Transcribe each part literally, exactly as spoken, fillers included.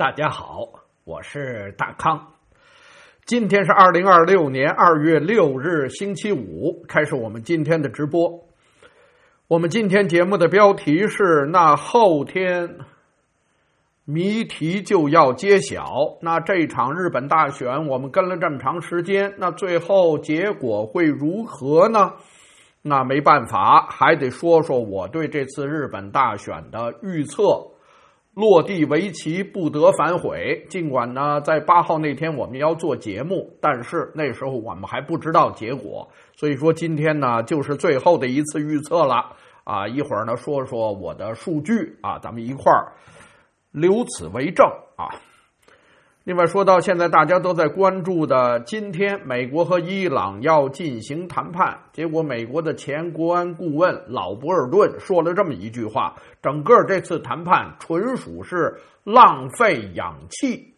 大家好，我是大康。今天是二零二六年二月六日星期五，开始我们今天的直播。我们今天节目的标题是那后天谜题就要揭晓。那这场日本大选我们跟了这么长时间，那最后结果会如何呢？那没办法，还得说说我对这次日本大选的预测。落地为棋，不得反悔。尽管呢，在八号那天我们要做节目，但是那时候我们还不知道结果，所以说今天呢就是最后的一次预测了啊！一会儿呢说说我的数据啊，咱们一块儿留此为证啊。另外说到现在大家都在关注的，今天美国和伊朗要进行谈判，结果美国的前国安顾问老伯尔顿说了这么一句话，整个这次谈判纯属是浪费氧气。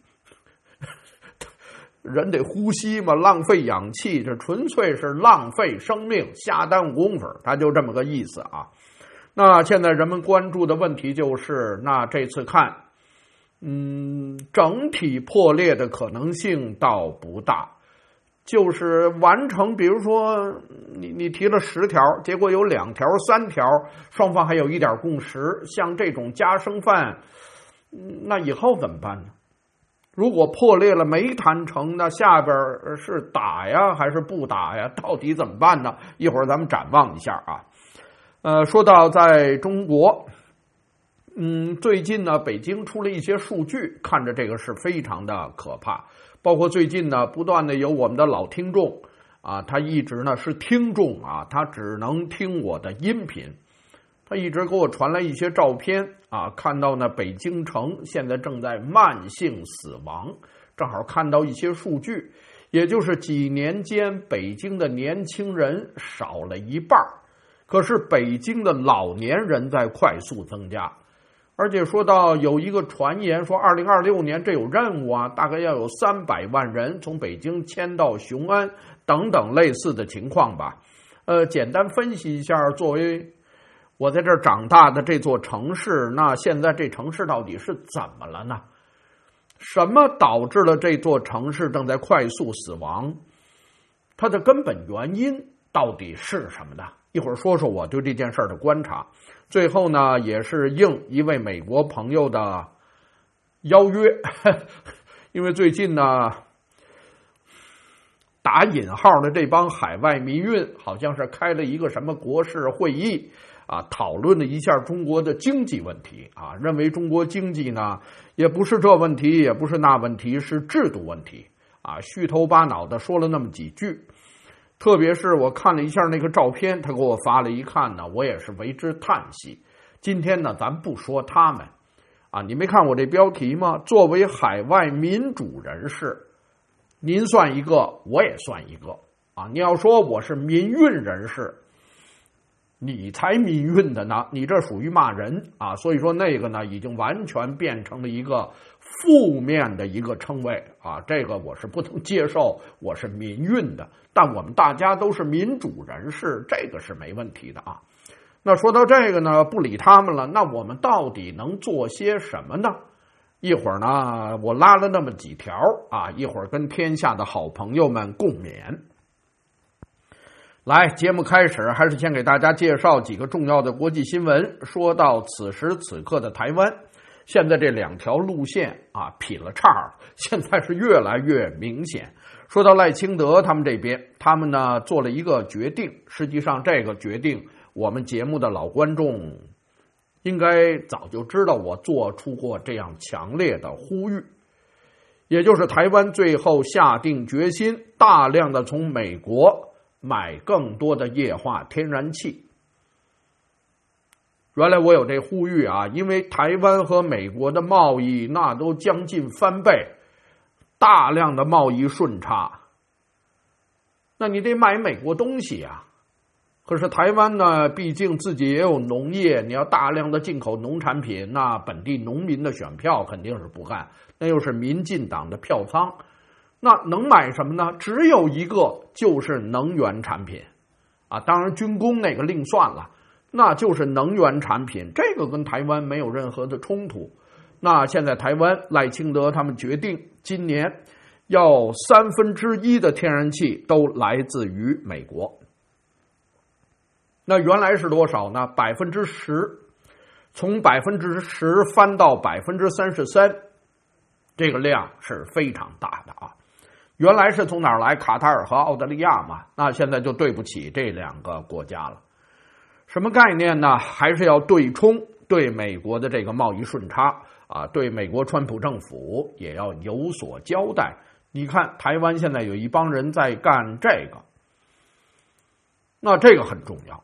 人得呼吸嘛，浪费氧气，这纯粹是浪费生命，瞎耽误功夫，他就这么个意思啊。那现在人们关注的问题就是，那这次看嗯，整体破裂的可能性倒不大，就是完成，比如说你你提了十条，结果有两条、三条，双方还有一点共识，像这种夹生饭，那以后怎么办呢？如果破裂了没谈成，那下边是打呀还是不打呀？到底怎么办呢？一会儿咱们展望一下啊。呃，说到在中国。嗯，最近呢，北京出了一些数据，看着这个是非常的可怕。包括最近呢，不断的有我们的老听众啊，他一直呢是听众啊，他只能听我的音频，他一直给我传来一些照片啊，看到呢北京城现在正在慢性死亡，正好看到一些数据，也就是几年间北京的年轻人少了一半，可是北京的老年人在快速增加。而且说到有一个传言说二零二六年这有任务啊，大概要有三百万人从北京迁到雄安等等类似的情况吧。呃，简单分析一下，作为我在这儿长大的这座城市，那现在这城市到底是怎么了呢？什么导致了这座城市正在快速死亡？它的根本原因到底是什么呢？一会儿说说我对这件事的观察。最后呢，也是应一位美国朋友的邀约，因为最近呢，打引号的这帮海外民运好像是开了一个什么国事会议啊，讨论了一下中国的经济问题啊，认为中国经济呢也不是这问题，也不是那问题，是制度问题啊，虚头巴脑的说了那么几句。特别是我看了一下那个照片，他给我发了一看呢，我也是为之叹息。今天呢，咱不说他们啊，你没看我这标题吗？作为海外民主人士，您算一个，我也算一个啊。你要说我是民运人士，你才民运的呢，你这属于骂人啊。所以说那个呢，已经完全变成了一个负面的一个称谓啊，这个我是不能接受，我是民运的。但我们大家都是民主人士，这个是没问题的啊。那说到这个呢，不理他们了，那我们到底能做些什么呢？一会儿呢，我拉了那么几条啊，一会儿跟天下的好朋友们共勉。来，节目开始，还是先给大家介绍几个重要的国际新闻。说到此时此刻的台湾，现在这两条路线啊劈了叉，现在是越来越明显。说到赖清德他们这边，他们呢做了一个决定，实际上这个决定我们节目的老观众应该早就知道，我做出过这样强烈的呼吁，也就是台湾最后下定决心大量的从美国买更多的液化天然气。原来我有这呼吁啊，因为台湾和美国的贸易那都将近翻倍，大量的贸易顺差，那你得买美国东西啊。可是台湾呢，毕竟自己也有农业，你要大量的进口农产品，那本地农民的选票肯定是不干，那又是民进党的票仓，那能买什么呢？只有一个，就是能源产品啊，当然军工那个另算了，那就是能源产品，这个跟台湾没有任何的冲突。 那现在台湾赖清德他们决定今年要三分之一的天然气都来自于美国。那原来是多少呢？百分之十，从百分之十翻到百分之三十三，这个量是非常大的啊。原来是从哪儿来？卡塔尔和澳大利亚嘛，那现在就对不起这两个国家了。什么概念呢？还是要对冲对美国的这个贸易顺差啊，对美国川普政府也要有所交代。你看台湾现在有一帮人在干这个，那这个很重要。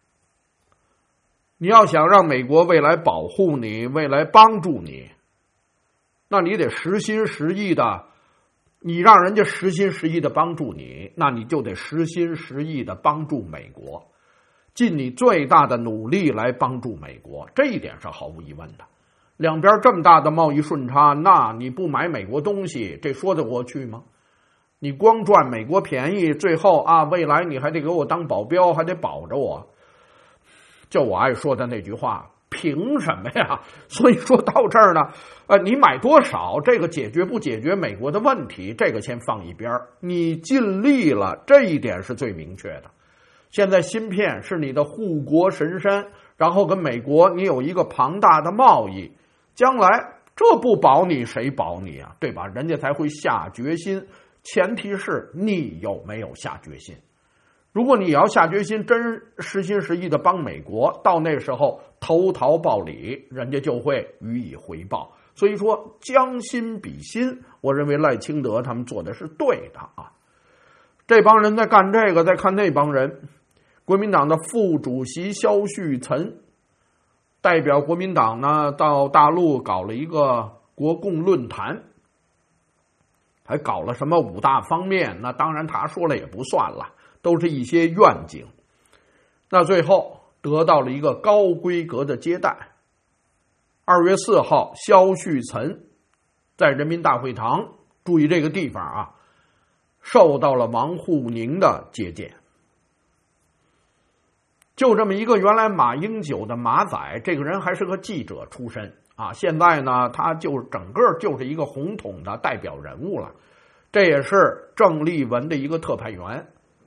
你要想让美国未来保护你，未来帮助你，那你得实心实意的，你让人家实心实意的帮助你，那你就得实心实意的帮助美国，尽你最大的努力来帮助美国，这一点是毫无疑问的。两边这么大的贸易顺差，那你不买美国东西，这说得过去吗？你光赚美国便宜，最后啊，未来你还得给我当保镖，还得保着我。就我爱说的那句话，凭什么呀？所以说到这儿呢，呃，你买多少，这个解决不解决美国的问题，这个先放一边，你尽力了，这一点是最明确的。现在芯片是你的护国神山，然后跟美国你有一个庞大的贸易，将来这不保你谁保你啊？对吧？人家才会下决心，前提是你有没有下决心。如果你要下决心，真实心实意的帮美国，到那时候投桃报李，人家就会予以回报。所以说将心比心，我认为赖清德他们做的是对的啊。这帮人在干这个，再看那帮人，国民党的副主席萧旭岑代表国民党呢到大陆搞了一个国共论坛，还搞了什么五大方面，那当然他说了也不算了，都是一些愿景。那最后得到了一个高规格的接待。二月四号，萧旭岑在人民大会堂，注意这个地方啊，受到了王沪宁的接见。就这么一个原来马英九的马仔，这个人还是个记者出身啊，现在呢他就整个就是一个红统的代表人物了，这也是郑丽文的一个特派员。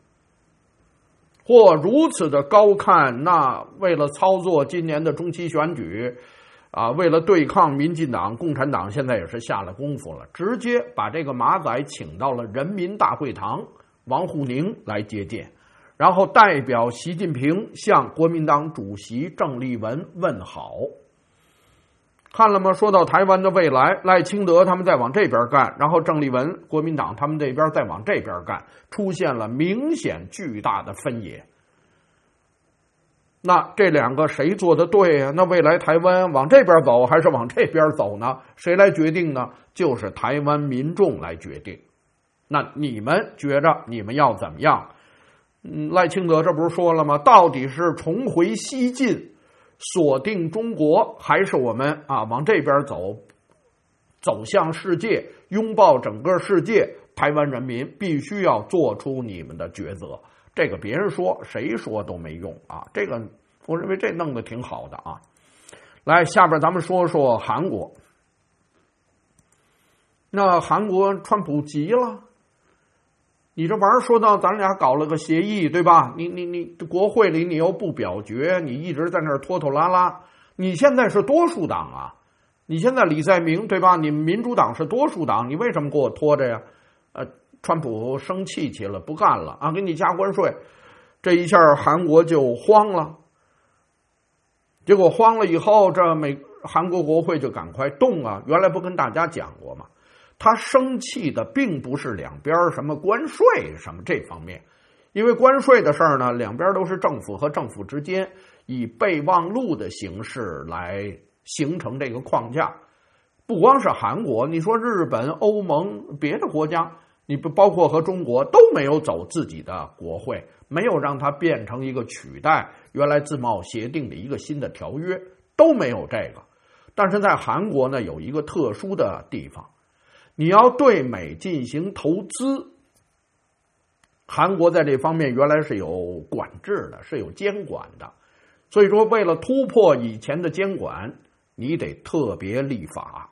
或如此的高看，那为了操作今年的中期选举啊，为了对抗民进党、共产党，现在也是下了功夫了，直接把这个马仔请到了人民大会堂，王沪宁来接见，然后代表习近平向国民党主席郑丽文问好。看了吗？说到台湾的未来，赖清德他们在往这边干，然后郑丽文国民党他们这边再往这边干，出现了明显巨大的分野。那这两个谁做的对啊？那未来台湾往这边走还是往这边走呢？谁来决定呢？就是台湾民众来决定。那你们觉着你们要怎么样？嗯，赖清德这不是说了吗？到底是重回西进，锁定中国，还是我们啊往这边走，走向世界，拥抱整个世界？台湾人民必须要做出你们的抉择。这个别人说谁说都没用啊！这个我认为这弄得挺好的啊。来，下边咱们说说韩国。那韩国川普急了，你这玩意儿说到咱俩搞了个协议，对吧？你你你国会里你又不表决，你一直在那儿拖拖拉拉。你现在是多数党啊，你现在李在明对吧？你民主党是多数党，你为什么给我拖着呀？呃，川普生气起了，不干了啊，给你加关税，这一下韩国就慌了。结果慌了以后，这美韩国国会就赶快动啊！原来不跟大家讲过吗？他生气的并不是两边什么关税什么这方面，因为关税的事儿呢，两边都是政府和政府之间以备忘录的形式来形成这个框架。不光是韩国，你说日本、欧盟、别的国家，你不包括和中国都没有走自己的国会，没有让它变成一个取代原来自贸协定的一个新的条约，都没有这个。但是在韩国呢，有一个特殊的地方，你要对美进行投资，韩国在这方面原来是有管制的，是有监管的。所以说为了突破以前的监管， 你得特别立法。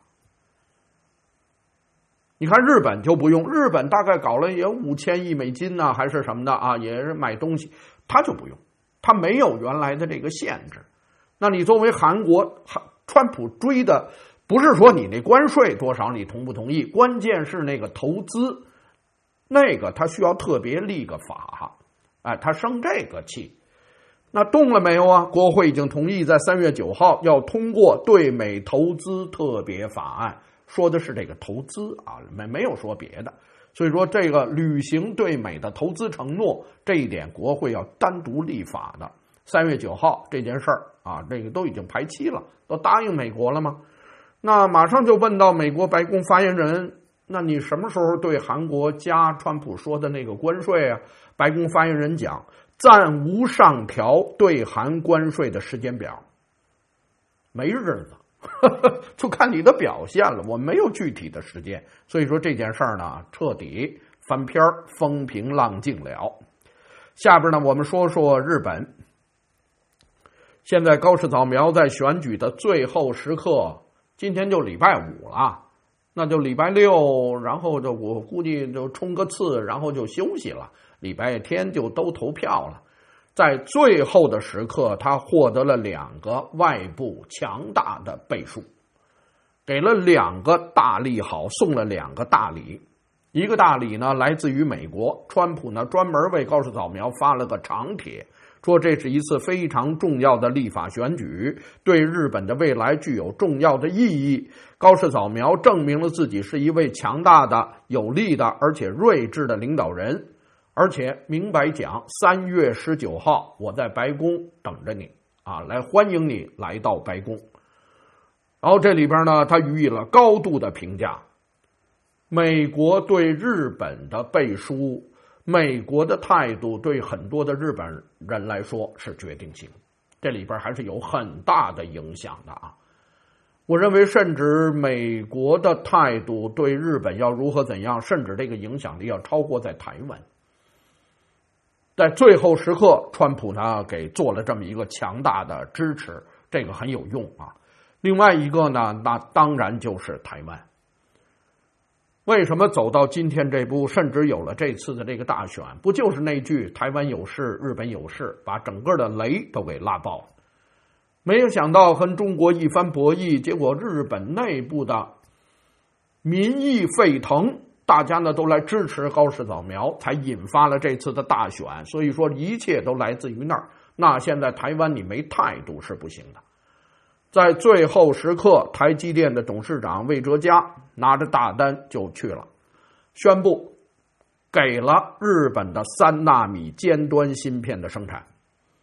你看日本就不用，日本大概搞了也五千亿美金呢、啊，还是什么的啊，也是买东西，他就不用，他没有原来的这个限制。那你作为韩国，川普追的不是说你那关税多少你同不同意，关键是那个投资，那个他需要特别立个法，哎，他生这个气。那动了没有啊？国会已经同意在三月九号要通过对美投资特别法案，说的是这个投资啊，没没有说别的。所以说这个履行对美的投资承诺，这一点国会要单独立法的。三月九号这件事儿啊，这个都已经排期了，都答应美国了吗？那马上就问到美国白宫发言人，那你什么时候对韩国加川普说的那个关税啊？白宫发言人讲，暂无上调对韩关税的时间表，没日子，呵呵，就看你的表现了。我没有具体的时间，所以说这件事儿呢，彻底翻篇，风平浪静了。下边呢，我们说说日本。现在高市早苗在选举的最后时刻，今天就礼拜五了，那就礼拜六，然后就我估计就冲个刺，然后就休息了。礼拜天就都投票了。在最后的时刻，他获得了两个外部强大的背书，给了两个大利好，送了两个大礼。一个大礼呢，来自于美国，川普呢专门为高市早苗发了个长帖，说这是一次非常重要的立法选举，对日本的未来具有重要的意义。高市早苗证明了自己是一位强大的、有力的，而且睿智的领导人。而且明白讲，三月十九号我在白宫等着你啊，来欢迎你来到白宫。然后这里边呢，他予以了高度的评价。美国对日本的背书，美国的态度对很多的日本人来说是决定性，这里边还是有很大的影响的啊。我认为甚至美国的态度对日本要如何怎样，甚至这个影响力要超过在台湾。在最后时刻，川普呢给做了这么一个强大的支持，这个很有用啊。另外一个呢，那当然就是台湾。为什么走到今天这步，甚至有了这次的这个大选，不就是那句台湾有事，日本有事，把整个的雷都给拉爆了。没有想到和中国一番博弈，结果日本内部的民意沸腾，大家呢都来支持高市早苗，才引发了这次的大选。所以说一切都来自于那儿。那现在台湾你没态度是不行的。在最后时刻，台积电的董事长魏哲嘉拿着大单就去了，宣布给了日本的三纳米尖端芯片的生产。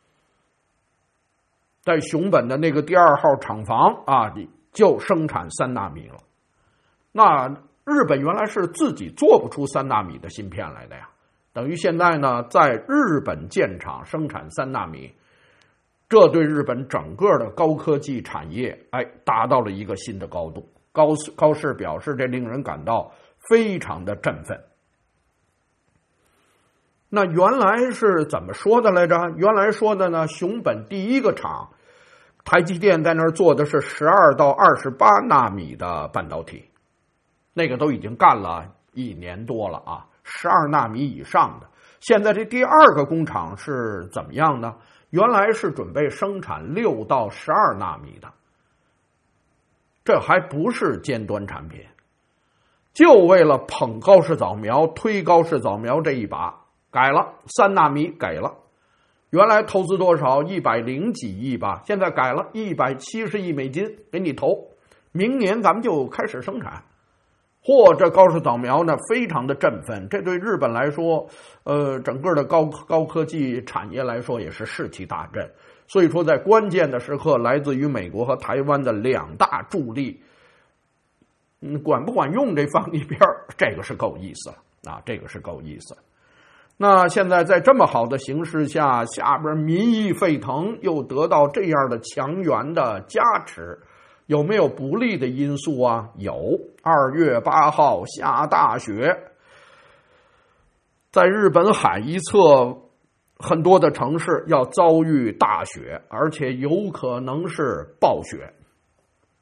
在熊本的那个第二号厂房啊，就生产三纳米了。那日本原来是自己做不出三纳米的芯片来的呀，等于现在呢，在日本建厂生产三纳米，这对日本整个的高科技产业，哎，达到了一个新的高度。高高市表示，这令人感到非常的振奋。那原来是怎么说的来着？原来说的呢，熊本第一个厂，台积电在那儿做的是十二到二十八纳米的半导体，那个都已经干了一年多了啊，十二纳米以上的。现在这第二个工厂是怎么样呢？原来是准备生产六到十二纳米的，这还不是尖端产品，就为了捧高市早苗、推高市早苗这一把，改了三纳米，给了。原来投资多少？一百零几亿吧，现在改了一百七十亿美金给你投，明年咱们就开始生产。嚯，这高市早苗呢，非常的振奋。这对日本来说，呃，整个的高高科技产业来说也是士气大振。所以说，在关键的时刻，来自于美国和台湾的两大助力，嗯，管不管用这放一边，这个是够意思了啊，这个是够意思。那现在在这么好的形势下，下边民意沸腾，又得到这样的强援的加持。有没有不利的因素啊？有。二月八号下大雪，在日本海一侧很多的城市要遭遇大雪，而且有可能是暴雪。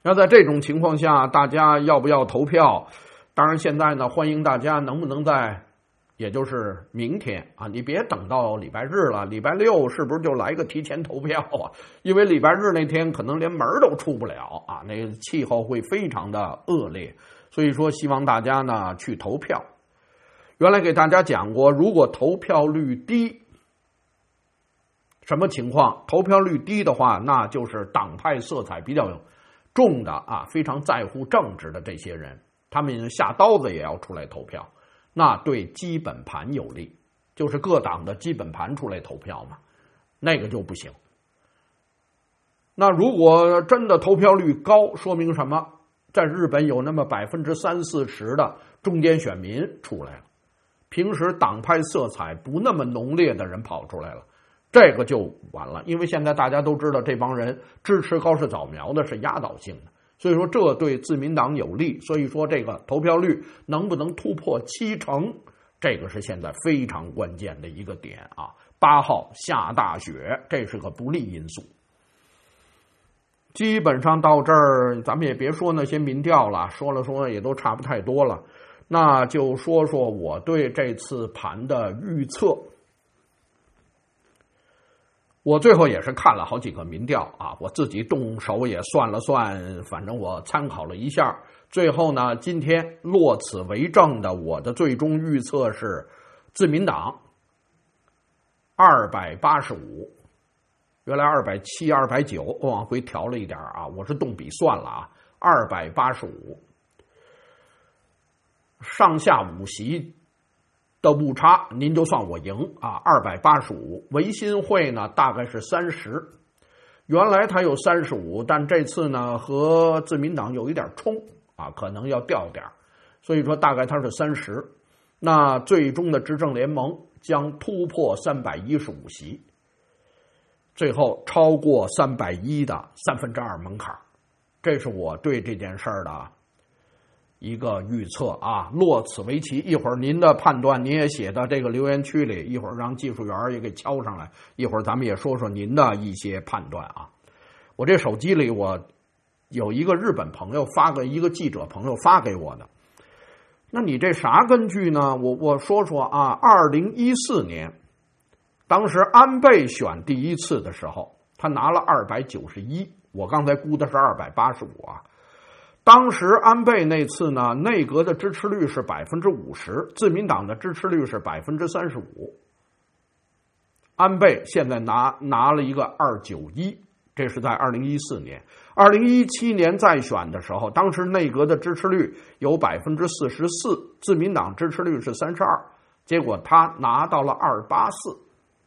那在这种情况下，大家要不要投票？当然，现在呢，欢迎大家能不能在，也就是明天啊，你别等到礼拜日了，礼拜六是不是就来个提前投票啊？因为礼拜日那天可能连门都出不了啊，那个气候会非常的恶劣，所以说希望大家呢去投票。原来给大家讲过，如果投票率低，什么情况？投票率低的话，那就是党派色彩比较重的啊，非常在乎政治的这些人，他们下刀子也要出来投票，那对基本盘有利，就是各党的基本盘出来投票嘛，那个就不行。那如果真的投票率高，说明什么？在日本有那么百分之三四十的中间选民出来了，平时党派色彩不那么浓烈的人跑出来了。这个就完了，因为现在大家都知道这帮人支持高市早苗的是压倒性的，所以说这对自民党有利，所以说这个投票率能不能突破七成，这个是现在非常关键的一个点啊。八号下大雪，这是个不利因素。基本上到这儿，咱们也别说那些民调了，说了说也都差不太多了，那就说说我对这次盘的预测。我最后也是看了好几个民调啊，我自己动手也算了算，反正我参考了一下，最后呢，今天落此为证的我的最终预测是自民党二百八十五，原来二百七、二百九，我往回调了一点啊，我是动笔算了啊，二百八十五，上下五席的误差，您就算我赢啊，二百八十五。维新会呢大概是三十，原来他有三十五，但这次呢和自民党有一点冲啊，可能要掉点，所以说大概他是三十。那最终的执政联盟将突破三百一十五席，最后超过三百一的三分之二门槛，这是我对这件事儿的一个预测啊，落此为棋。一会儿您的判断您也写到这个留言区里，一会儿让技术员也给敲上来，一会儿咱们也说说您的一些判断啊。我这手机里我有一个日本朋友发个一个记者朋友发给我的，那你这啥根据呢？我我说说啊，二零一四年当时安倍选第一次的时候，他拿了二百九十一，我刚才估的是二百八十五啊。当时安倍那次呢，内阁的支持率是百分之五十，自民党的支持率是百分之三十五。安倍现在拿拿了一个二九一，这是在二零一四年。二零一七年再选的时候，当时内阁的支持率有百分之四十四，自民党支持率是三十二，结果他拿到了二八四。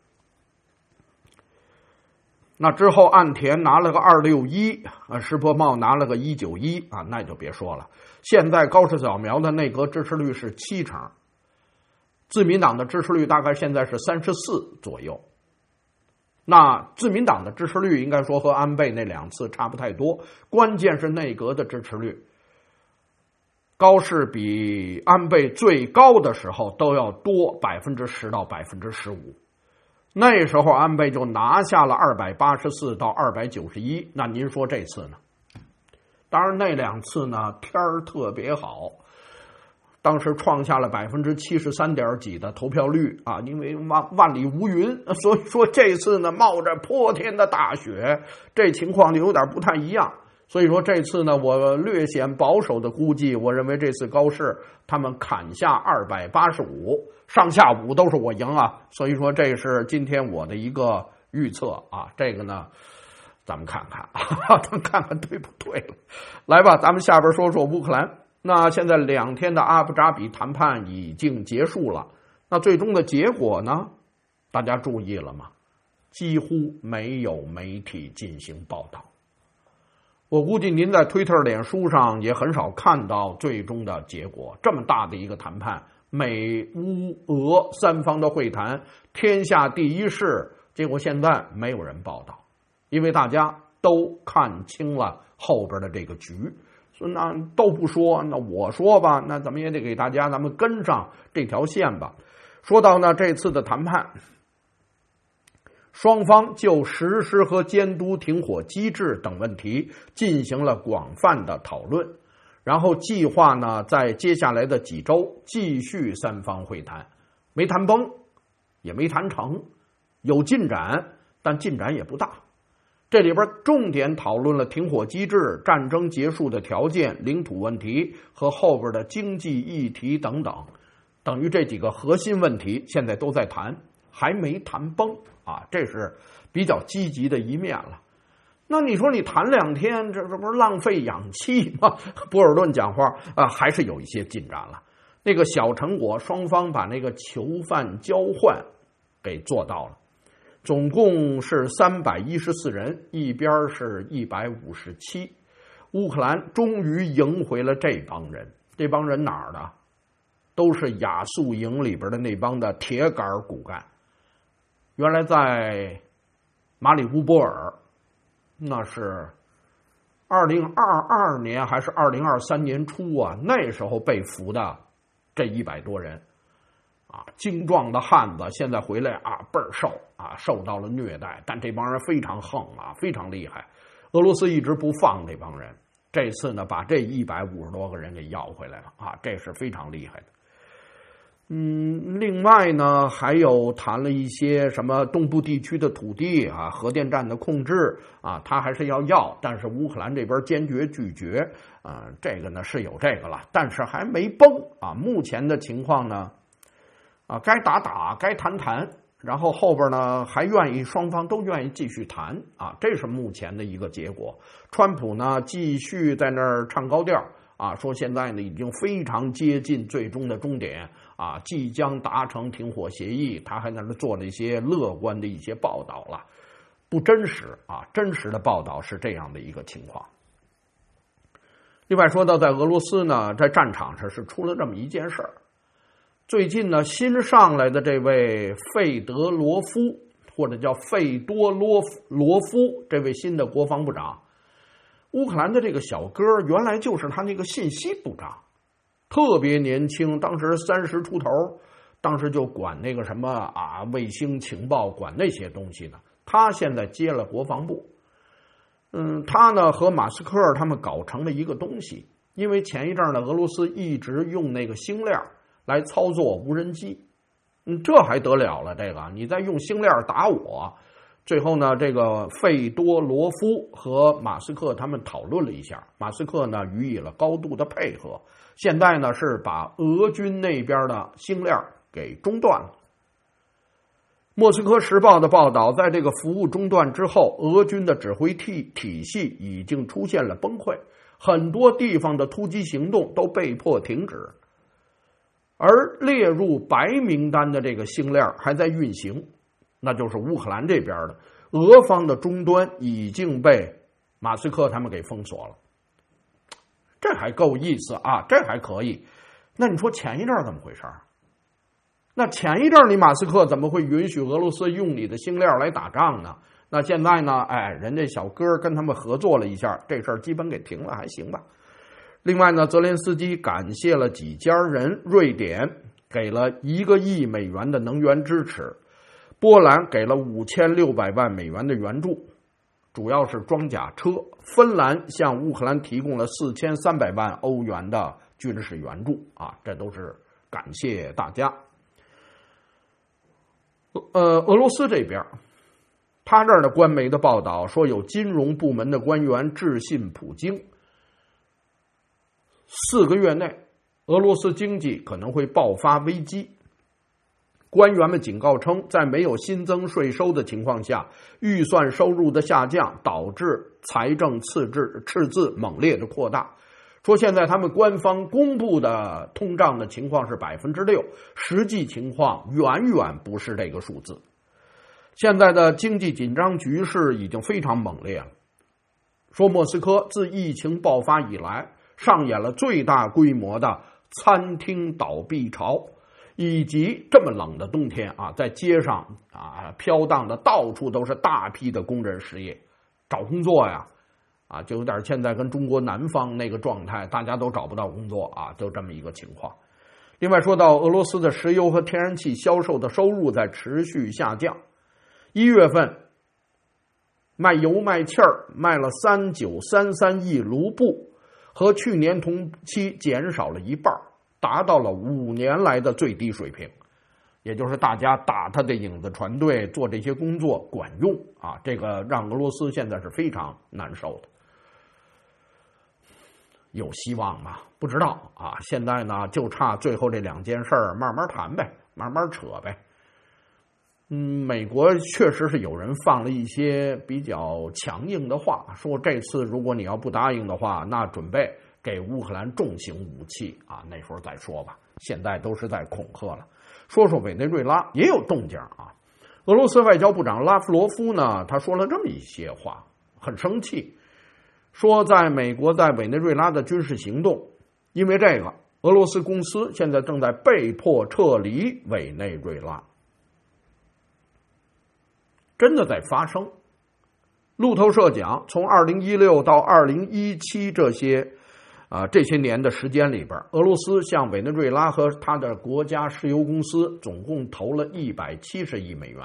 那之后岸田拿了个二六一，啊，石破茂拿了个一九一啊，那就别说了。现在高市早苗的内阁支持率是七成，自民党的支持率大概现在是三十四左右。那自民党的支持率应该说和安倍那两次差不太多，关键是内阁的支持率，高市比安倍最高的时候都要多百分之十到百分之十五。那时候安倍就拿下了二百八十四到二百九十一，那您说这次呢？当然那两次呢天儿特别好，当时创下了百分之七十三点几的投票率啊，因为万万里无云，所以说这次呢冒着泼天的大雪，这情况就有点不太一样。所以说这次呢，我略显保守的估计，我认为这次高市他们砍下二百八十五，上下五都是我赢啊。所以说这是今天我的一个预测啊，这个呢，咱们看看啊，咱们看看对不对了。来吧，咱们下边说说乌克兰。那现在两天的阿布扎比谈判已经结束了，那最终的结果呢？大家注意了吗？几乎没有媒体进行报道。我估计您在推特、脸书上也很少看到最终的结果。这么大的一个谈判，美、乌、俄三方的会谈，天下第一事，结果现在没有人报道，因为大家都看清了后边的这个局。所以那都不说，那我说吧，那咱们也得给大家咱们跟上这条线吧。说到呢这次的谈判， 双方就实施和监督停火机制等问题进行了广泛的讨论，然后计划呢在接下来的几周继续三方会谈，没谈崩，也没谈成，有进展，但进展也不大。这里边重点讨论了停火机制、战争结束的条件、领土问题和后边的经济议题等等，等于这几个核心问题现在都在谈，还没谈崩啊，这是比较积极的一面了。那你说你谈两天，这这不是浪费氧气吗？波尔顿讲话啊，还是有一些进展了。那个小成果，双方把那个囚犯交换给做到了。总共是三百一十四人，一边是一百五十七。乌克兰终于赢回了这帮人，这帮人哪儿的？都是亚速营里边的那帮的铁杆骨干。原来在马里乌波尔，那是二零二二年还是二零二三年初啊？那时候被俘的这一百多人。啊，精壮的汉子现在回来啊，倍儿瘦啊，受到了虐待，但这帮人非常横啊，非常厉害。俄罗斯一直不放这帮人，这次呢，把这一百五十多个人给要回来了啊，这是非常厉害的。嗯，另外呢，还有谈了一些什么东部地区的土地啊、核电站的控制啊，他还是要要，但是乌克兰这边坚决拒绝啊，这个呢是有这个了，但是还没崩啊。目前的情况呢？啊，该打打，该谈谈，然后后边呢还愿意，双方都愿意继续谈啊，这是目前的一个结果。川普呢继续在那儿唱高调啊，说现在呢已经非常接近最终的终点啊，即将达成停火协议，他还在那做了一些乐观的一些报道了，不真实啊，真实的报道是这样的一个情况。另外说到在俄罗斯呢，在战场上是出了这么一件事儿。最近呢，新上来的这位费德罗夫，或者叫费多罗罗夫，这位新的国防部长，乌克兰的这个小哥原来就是他那个信息部长，特别年轻，当时三十出头，当时就管那个什么啊卫星情报，管那些东西的。他现在接了国防部，嗯，他呢和马斯克他们搞成了一个东西，因为前一阵呢，俄罗斯一直用那个星链来操作无人机，嗯，这还得了了？这个你再用星链打我，最后呢，这个费多罗夫和马斯克他们讨论了一下，马斯克呢予以了高度的配合，现在呢是把俄军那边的星链给中断了。莫斯科时报的报道，在这个服务中断之后，俄军的指挥体体系已经出现了崩溃，很多地方的突击行动都被迫停止。而列入白名单的这个星链还在运行，那就是乌克兰这边的，俄方的终端已经被马斯克他们给封锁了。这还够意思啊，这还可以。那你说前一阵怎么回事？那前一阵你马斯克怎么会允许俄罗斯用你的星链来打仗呢？那现在呢，哎，人家小哥跟他们合作了一下，这事儿基本给停了，还行吧。另外呢，泽连斯基感谢了几家人，瑞典给了一个亿美元的能源支持，波兰给了五千六百万美元的援助，主要是装甲车，芬兰向乌克兰提供了四千三百万欧元的军事援助啊，这都是感谢大家。呃，俄罗斯这边，他这儿的官媒的报道说，有金融部门的官员致信普京。四个月内，俄罗斯经济可能会爆发危机。官员们警告称，在没有新增税收的情况下，预算收入的下降导致财政赤字赤字猛烈的扩大。说现在他们官方公布的通胀的情况是百分之六，实际情况远远不是这个数字。现在的经济紧张局势已经非常猛烈了。说莫斯科自疫情爆发以来，上演了最大规模的餐厅倒闭潮，以及这么冷的冬天啊，在街上啊飘荡的到处都是大批的工人失业，找工作呀，啊，就有点现在跟中国南方那个状态，大家都找不到工作啊，就这么一个情况。另外说到俄罗斯的石油和天然气销售的收入在持续下降， 一月份卖油卖气儿卖了三九三三亿卢布，和去年同期减少了一半，达到了五年来的最低水平。也就是大家打他的影子船队做这些工作管用啊，这个让俄罗斯现在是非常难受的。有希望吗？不知道啊。现在呢，就差最后这两件事儿慢慢谈呗，慢慢扯呗。嗯，美国确实是有人放了一些比较强硬的话，说这次如果你要不答应的话，那准备给乌克兰重型武器啊，那时候再说吧。现在都是在恐吓了。说说委内瑞拉也有动静啊。俄罗斯外交部长拉夫罗夫呢，他说了这么一些话，很生气，说在美国在委内瑞拉的军事行动，因为这个，俄罗斯公司现在正在被迫撤离委内瑞拉。真的在发生。路透社讲，从二零一六到二零一七这些啊、呃、这些年的时间里边，俄罗斯向委内瑞拉和他的国家石油公司总共投了一百七十亿美元。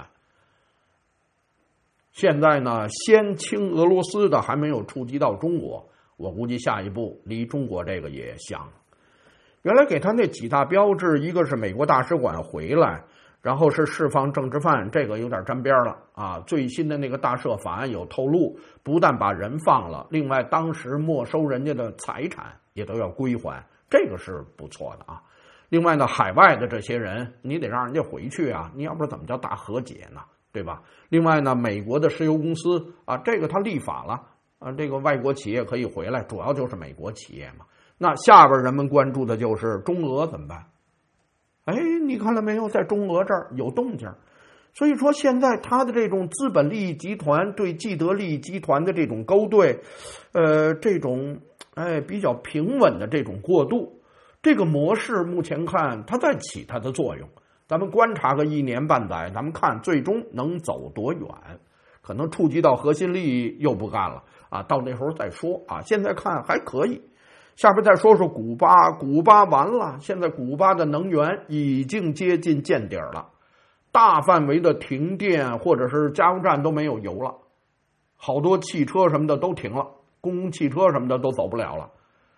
现在呢，先清俄罗斯的还没有触及到中国，我估计下一步离中国这个也像。原来给他那几大标志，一个是美国大使馆回来，然后是释放政治犯，这个有点沾边了啊。最新的那个大赦法案有透露，不但把人放了，另外当时没收人家的财产也都要归还，这个是不错的啊。另外呢，海外的这些人你得让人家回去啊，你要不然怎么叫大和解呢？对吧？另外呢，美国的石油公司啊，这个他立法了啊，这个外国企业可以回来，主要就是美国企业嘛。那下边人们关注的就是中俄怎么办？哎，你看了没有，在中俄这儿有动静。所以说现在他的这种资本利益集团对既得利益集团的这种勾兑，呃，这种哎比较平稳的这种过渡，这个模式目前看它在起它的作用。咱们观察个一年半载，咱们看最终能走多远，可能触及到核心利益又不干了啊，到那时候再说啊。现在看还可以。下边再说说古巴，古巴完了，现在古巴的能源已经接近见底了，大范围的停电或者是加油站都没有油了，好多汽车什么的都停了，公共汽车什么的都走不了了。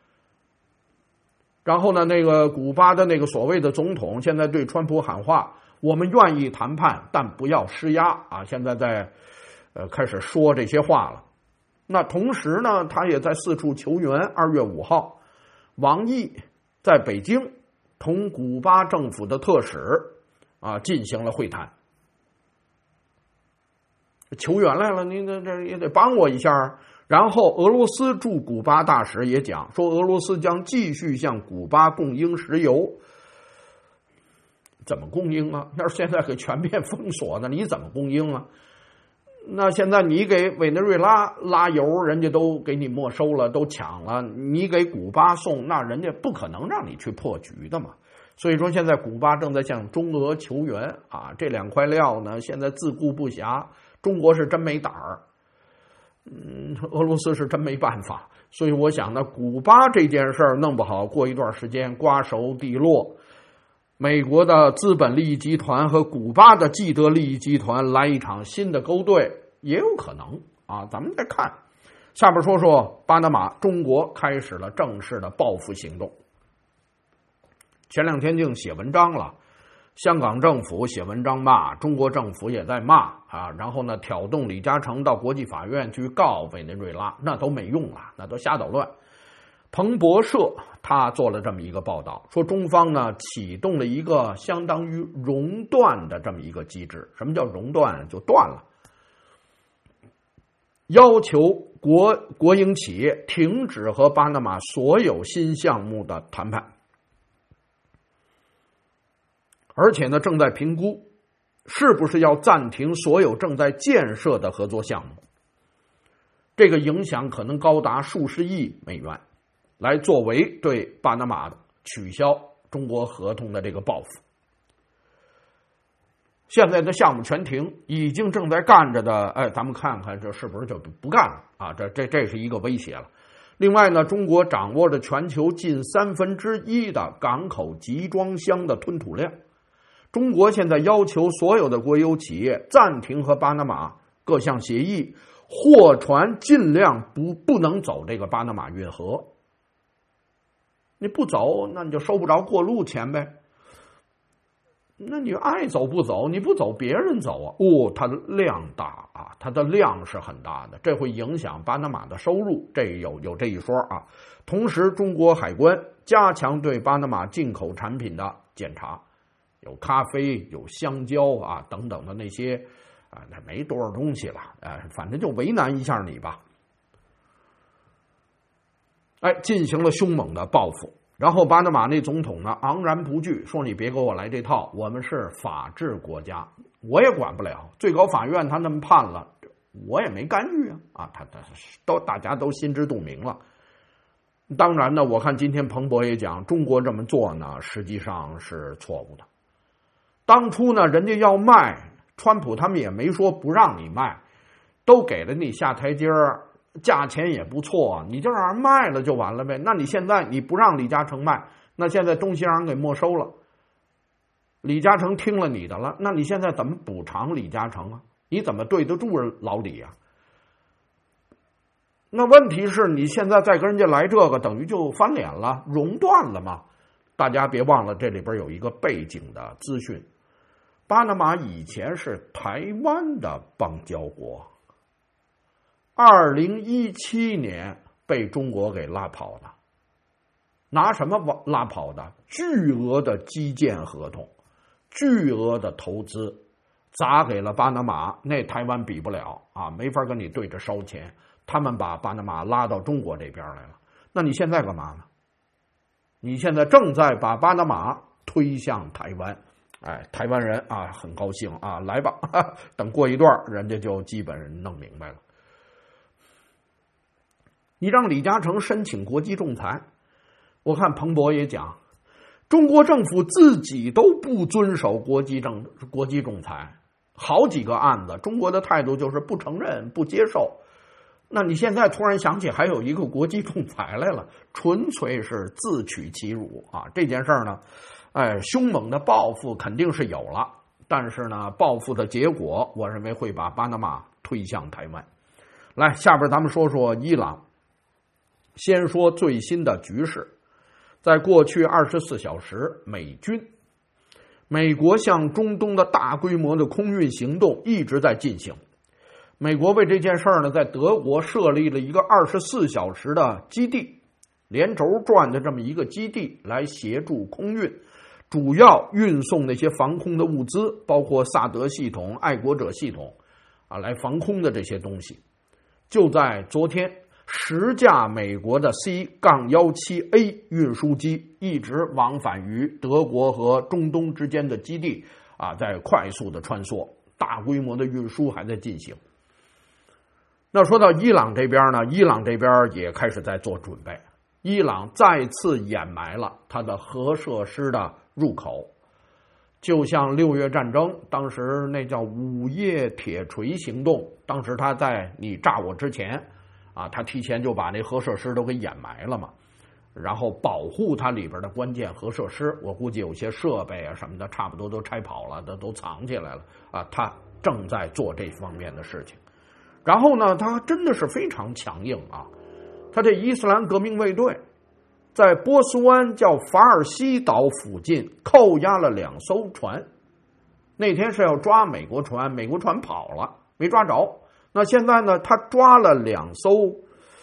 然后呢，那个古巴的那个所谓的总统现在对川普喊话，我们愿意谈判，但不要施压啊！现在在呃开始说这些话了。那同时呢，他也在四处求援。二月五号，王毅在北京同古巴政府的特使啊进行了会谈，求援来了，你这这也得帮我一下。然后俄罗斯驻古巴大使也讲说，俄罗斯将继续向古巴供应石油。怎么供应啊？要是现在给全面封锁呢，你怎么供应啊？那现在你给委内瑞拉拉油，人家都给你没收了，都抢了，你给古巴送，那人家不可能让你去破局的嘛。所以说现在古巴正在向中俄求援啊，这两块料呢现在自顾不暇，中国是真没胆儿，嗯，俄罗斯是真没办法。所以我想呢，古巴这件事儿弄不好，过一段时间瓜熟蒂落，美国的资本利益集团和古巴的既得利益集团来一场新的勾兑也有可能啊，咱们再看。下边说说巴拿马，中国开始了正式的报复行动。前两天净写文章了，香港政府写文章骂，中国政府也在骂啊，然后呢挑动李嘉诚到国际法院去告委内瑞拉，那都没用了，那都瞎捣乱。彭博社他做了这么一个报道，说中方呢启动了一个相当于熔断的这么一个机制。什么叫熔断？就断了，要求国国营企业停止和巴拿马所有新项目的谈判，而且呢正在评估是不是要暂停所有正在建设的合作项目，这个影响可能高达数十亿美元，来作为对巴拿马取消中国合同的这个报复。现在的项目全停，已经正在干着的，哎，咱们看看这是不是就不干了啊？这这这是一个威胁了。另外呢，中国掌握着全球近三分之一的港口集装箱的吞吐量， 中国现在要求所有的国有企业暂停和巴拿马各项协议，货船尽量不不能走这个巴拿马运河。你不走，那你就收不着过路钱呗。那你爱走不走，你不走别人走啊。哦，它的量大啊，它的量是很大的，这会影响巴拿马的收入，这有有这一说啊。同时，中国海关加强对巴拿马进口产品的检查，有咖啡、有香蕉啊等等的那些啊，那没多少东西了，哎，反正就为难一下你吧。哎，进行了凶猛的报复。然后巴拿马那总统呢昂然不惧，说你别给我来这套，我们是法治国家，我也管不了。最高法院他那么判了，我也没干预啊！啊，他他都大家都心知肚明了。当然呢，我看今天彭博也讲，中国这么做呢，实际上是错误的。当初呢，人家要卖，川普他们也没说不让你卖，都给了你下台阶儿。价钱也不错，你就让人卖了就完了呗。那你现在你不让李嘉诚卖，那现在东西让人给没收了，李嘉诚听了你的了，那你现在怎么补偿李嘉诚啊？你怎么对得住老李啊？那问题是你现在再跟人家来这个，等于就翻脸了，熔断了嘛。大家别忘了，这里边有一个背景的资讯，巴拿马以前是台湾的邦交国。二零一七年被中国给拉跑了，拿什么拉跑的？巨额的基建合同，巨额的投资砸给了巴拿马，那台湾比不了啊，没法跟你对着烧钱。他们把巴拿马拉到中国这边来了，那你现在干嘛呢？你现在正在把巴拿马推向台湾，哎，台湾人啊很高兴啊，来吧，哈哈，等过一段人家就基本弄明白了。你让李嘉诚申请国际仲裁，我看彭博也讲，中国政府自己都不遵守国际政国际仲裁，好几个案子，中国的态度就是不承认、不接受。那你现在突然想起还有一个国际仲裁来了，纯粹是自取其辱啊！这件事儿呢，哎，凶猛的报复肯定是有了，但是呢，报复的结果，我认为会把巴拿马推向台湾。来，下边咱们说说伊朗。先说最新的局势，在过去二十四小时，美军、美国向中东的大规模的空运行动一直在进行。美国为这件事儿呢，在德国设立了一个二十四小时的基地，连轴转的这么一个基地来协助空运，主要运送那些防空的物资，包括萨德系统、爱国者系统啊，来防空的这些东西。就在昨天，十架美国的 C 十七 A 运输机一直往返于德国和中东之间的基地啊，在快速的穿梭，大规模的运输还在进行。那说到伊朗这边呢，伊朗这边也开始在做准备，伊朗再次掩埋了它的核设施的入口，就像六月战争当时那叫午夜铁锤行动，当时他在你炸我之前啊，他提前就把那核设施都给掩埋了嘛，然后保护它里边的关键核设施。我估计有些设备啊什么的，差不多都拆跑了，都都藏起来了啊。他正在做这方面的事情。然后呢，他真的是非常强硬啊！他这伊斯兰革命卫队在波斯湾叫法尔西岛附近扣押了两艘船，那天是要抓美国船，美国船跑了，没抓着。那现在呢，他抓了两艘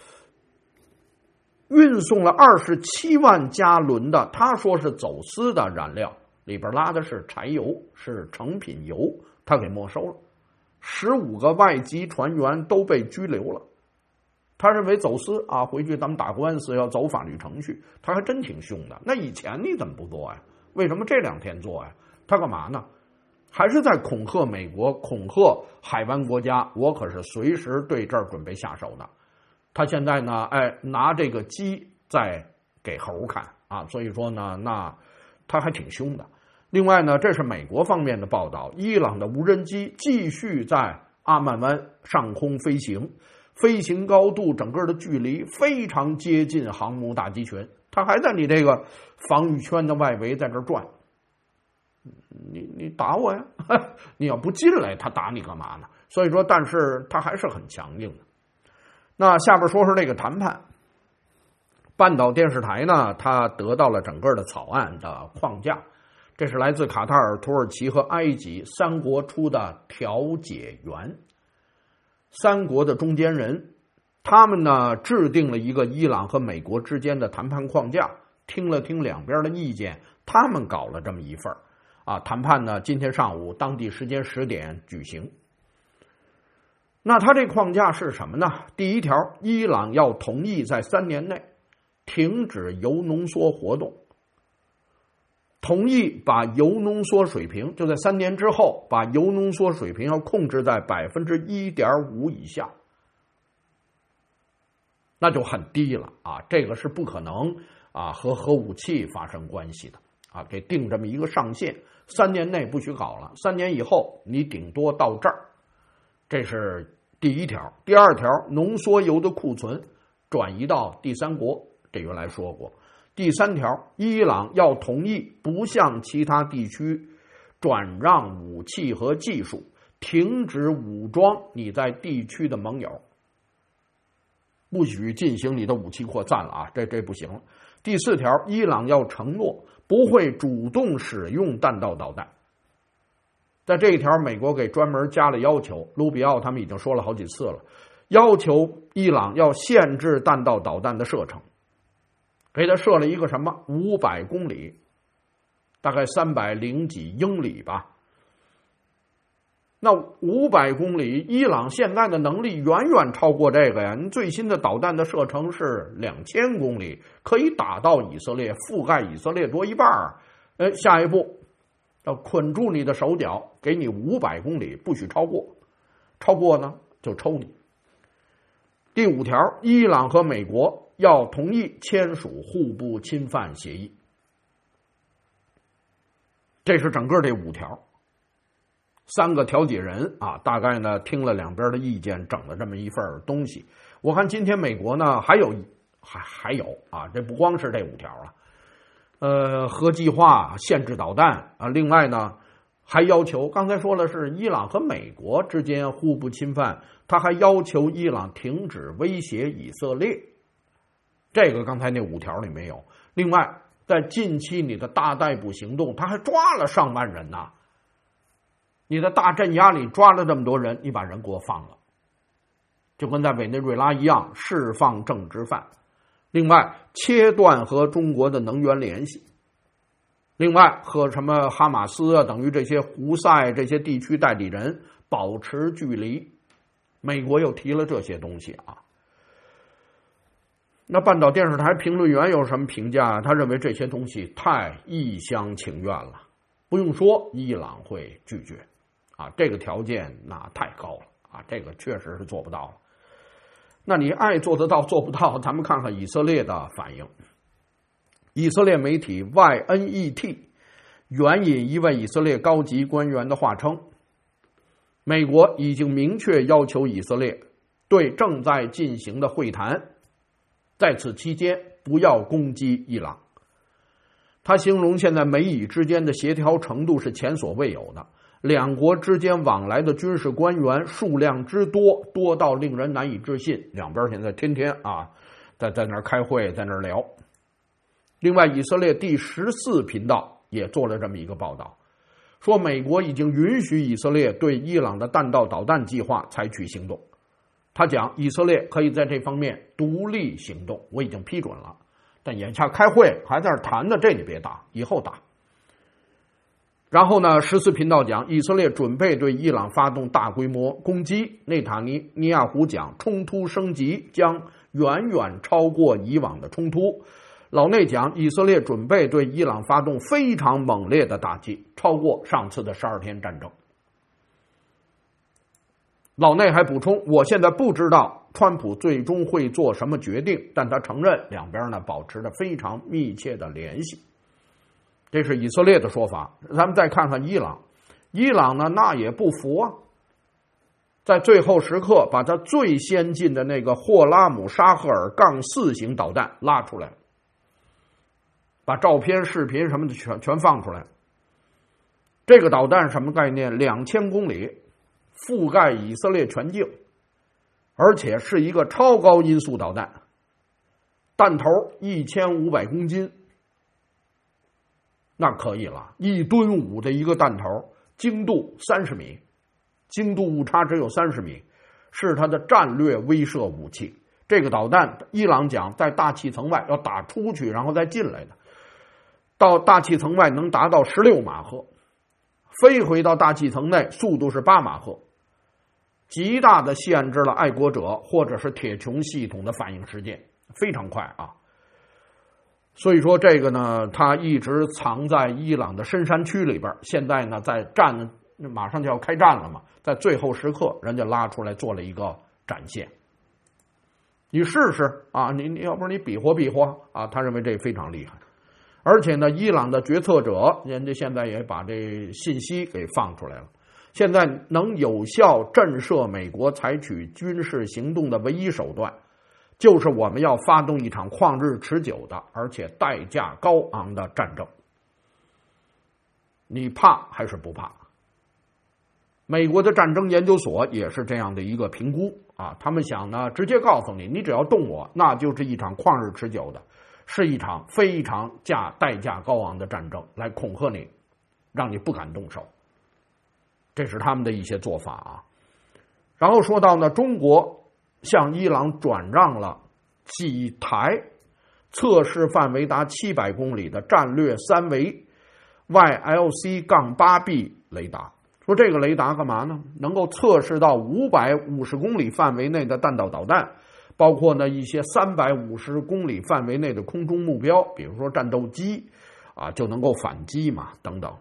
运送了二十七万加仑的，他说是走私的燃料，里边拉的是柴油，是成品油，他给没收了。十五个外籍船员都被拘留了。他认为走私啊，回去咱们打官司要走法律程序，他还真挺凶的。那以前你怎么不做呀？为什么这两天做呀？他干嘛呢？还是在恐吓美国，恐吓海湾国家，我可是随时对这儿准备下手的。他现在呢，哎，拿这个鸡在给猴看啊，所以说呢，那他还挺凶的。另外呢，这是美国方面的报道，伊朗的无人机继续在阿曼湾上空飞行，飞行高度整个的距离非常接近航母打击群，它还在你这个防御圈的外围在这转。 你你打我呀，你要不进来，他打你干嘛呢？所以说，但是他还是很强硬的。那下边说说这个谈判，半岛电视台呢，它得到了整个的草案的框架，这是来自卡塔尔、土耳其和埃及三国出的调解员，三国的中间人，他们呢制定了一个伊朗和美国之间的谈判框架，听了听两边的意见，他们搞了这么一份啊，谈判呢今天上午当地时间十点举行。那他这框架是什么呢？第一条，伊朗要同意在三年内停止铀浓缩活动，同意把铀浓缩水平就在三年之后把铀浓缩水平要控制在百分之一点五以下，那就很低了啊！这个是不可能啊和核武器发生关系的啊，给定这么一个上限，三年内不许搞了，三年以后你顶多到这儿。这是第一条。第二条，浓缩铀的库存转移到第三国，这原来说过。第三条，伊朗要同意不向其他地区转让武器和技术，停止武装你在地区的盟友，不许进行你的武器扩散了啊，这这不行了。第四条，伊朗要承诺不会主动使用弹道导弹。在这一条，美国给专门加了要求，卢比奥他们已经说了好几次了，要求伊朗要限制弹道导弹的射程，给他设了一个什么五百公里，大概三百零几英里吧。那五百公里，伊朗现在的能力远远超过这个呀！你最新的导弹的射程是两千公里，可以打到以色列，覆盖以色列多一半。呃，下一步要捆住你的手脚，给你五百公里，不许超过，超过呢就抽你。第五条，伊朗和美国要同意签署互不侵犯协议。这是整个这五条，三个调解人啊，大概呢听了两边的意见，整了这么一份东西。我看今天美国呢还有还还有啊，这不光是这五条了。呃，核计划、限制导弹啊，另外呢，还要求刚才说了是伊朗和美国之间互不侵犯，他还要求伊朗停止威胁以色列，这个刚才那五条里没有。另外，在近期你的大逮捕行动，他还抓了上万人呐，你的大镇压里抓了这么多人，你把人给我放了，就跟在委内瑞拉一样，释放政治犯。另外，切断和中国的能源联系。另外，和什么哈马斯啊，等于这些胡塞这些地区代理人保持距离。美国又提了这些东西啊。那半岛电视台评论员有什么评价？他认为这些东西太一厢情愿了，不用说，伊朗会拒绝啊，这个条件那太高了啊，这个确实是做不到了。那你爱做得到做不到，咱们看看以色列的反应。以色列媒体 Y N E T 援引一位以色列高级官员的话称，美国已经明确要求以色列对正在进行的会谈，在此期间不要攻击伊朗。他形容现在美以之间的协调程度是前所未有的，两国之间往来的军事官员数量之多，多到令人难以置信。两边现在天天啊，在在那儿开会，在那儿聊。另外，以色列第十四频道也做了这么一个报道，说美国已经允许以色列对伊朗的弹道导弹计划采取行动。他讲，以色列可以在这方面独立行动，我已经批准了。但眼下开会还在这谈呢，这你别打，以后打。然后呢，十四频道讲，以色列准备对伊朗发动大规模攻击。内塔尼尼亚胡讲，冲突升级将远远超过以往的冲突。老内讲，以色列准备对伊朗发动非常猛烈的打击，超过上次的十二天战争。老内还补充，我现在不知道川普最终会做什么决定，但他承认两边呢保持着非常密切的联系。这是以色列的说法。咱们再看看伊朗，伊朗呢那也不服啊，在最后时刻把他最先进的那个霍拉姆沙赫尔杠四型导弹拉出来，把照片、视频什么的全全放出来。 这个导弹什么概念？两千公里，覆盖以色列全境，而且是一个超高音速导弹，弹头一千五百公斤，那可以了，一吨五的一个弹头，精度三十米，精度误差只有三十米，是它的战略威慑武器。这个导弹，伊朗讲在大气层外要打出去，然后再进来的，到大气层外能达到十六马赫，飞回到大气层内速度是八马赫，极大的限制了爱国者或者是铁穹系统的反应时间，非常快啊。所以说这个呢，它一直藏在伊朗的深山区里边，现在呢在战，马上就要开战了嘛，在最后时刻人家拉出来做了一个展现。你试试啊，你你要不是你比划比划啊，他认为这非常厉害。而且呢，伊朗的决策者人家现在也把这信息给放出来了，现在能有效震慑美国采取军事行动的唯一手段，就是我们要发动一场旷日持久的而且代价高昂的战争。你怕还是不怕？美国的战争研究所也是这样的一个评估啊，他们想呢，直接告诉你，你只要动我，那就是一场旷日持久的，是一场非常价代价高昂的战争，来恐吓你，让你不敢动手。这是他们的一些做法啊。然后说到呢，中国向伊朗转让了几台测试范围达七百公里的战略三维 Y L C 八 B 雷达。说这个雷达干嘛呢？能够测试到五百五十公里范围内的弹道导弹，包括呢一些三百五十公里范围内的空中目标，比如说战斗机啊，就能够反击嘛，等等。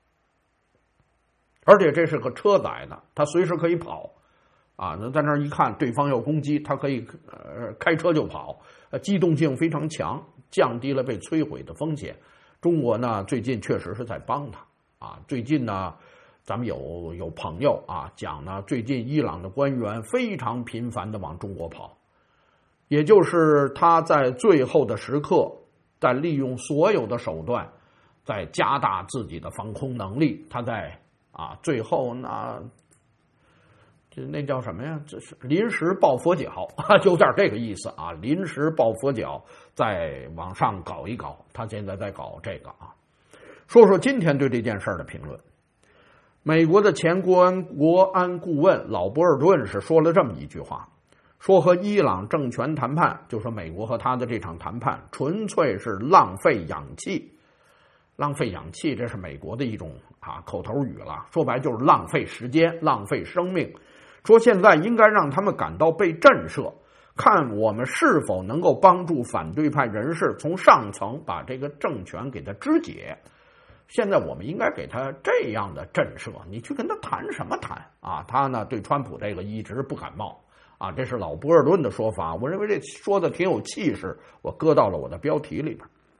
而且这是个车载的，它随时可以跑啊，那在那儿一看对方要攻击，它可以呃开车就跑，呃机动性非常强，降低了被摧毁的风险。中国呢最近确实是在帮他啊，最近呢。咱们有有朋友啊讲呢，最近伊朗的官员非常频繁的往中国跑，也就是他在最后的时刻，在利用所有的手段，在加大自己的防空能力。他在啊最后那这那叫什么呀？这是临时抱佛脚，有点这个意思啊，临时抱佛脚，再往上搞一搞。他现在在搞这个啊。说说今天对这件事的评论。美国的前国安国安顾问老博尔顿是说了这么一句话，说和伊朗政权谈判，就说美国和他的这场谈判纯粹是浪费氧气，浪费氧气，这是美国的一种啊口头语了，说白就是浪费时间，浪费生命。说现在应该让他们感到被震慑，看我们是否能够帮助反对派人士从上层把这个政权给他肢解。现在我们应该给他这样的震慑，你去跟他谈什么谈啊？他呢对川普这个一直不感冒啊，这是老博尔顿的说法，我认为这说的挺有气势，我搁到了我的标题里边。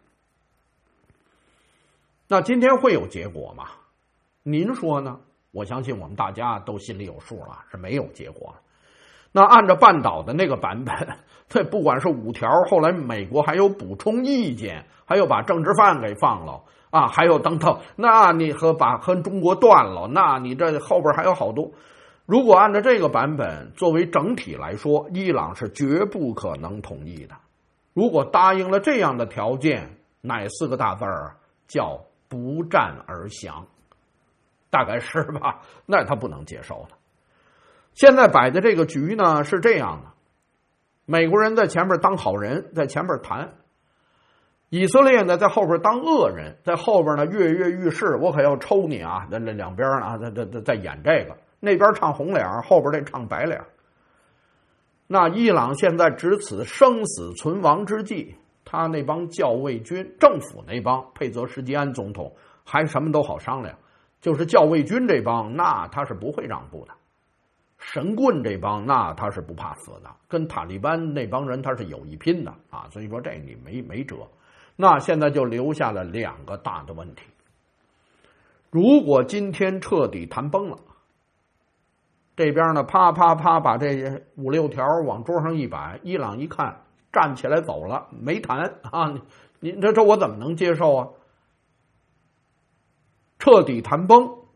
那今天会有结果吗？您说呢？我相信我们大家都心里有数了，是没有结果了。那按照半岛的那个版本，这不管是五条，后来美国还有补充意见，还有把政治犯给放了。啊，还有等等，那你和把和中国断了，那你这后边还有好多。如果按照这个版本作为整体来说，伊朗是绝不可能同意的。如果答应了这样的条件，哪四个大字儿叫不战而降？大概是吧？那他不能接受的。现在摆的这个局呢是这样的，美国人在前面当好人，在前面谈。以色列呢，在后边当恶人，在后边呢跃跃欲试，我可要抽你啊！那那两边啊，在在在演这个，那边唱红脸，后边这唱白脸。那伊朗现在值此生死存亡之际，他那帮校尉军，政府那帮佩泽什基安总统还什么都好商量，就是校尉军这帮，那他是不会让步的。神棍这帮，那他是不怕死的，跟塔利班那帮人他是有一拼的啊！所以说这你没没辙。那现在就留下了两个大的问题。如果今天彻底谈崩了，这边呢啪啪啪把这五六条往桌上一摆，伊朗一看站起来走了，没谈啊，你这这我怎么能接受啊？彻底谈崩，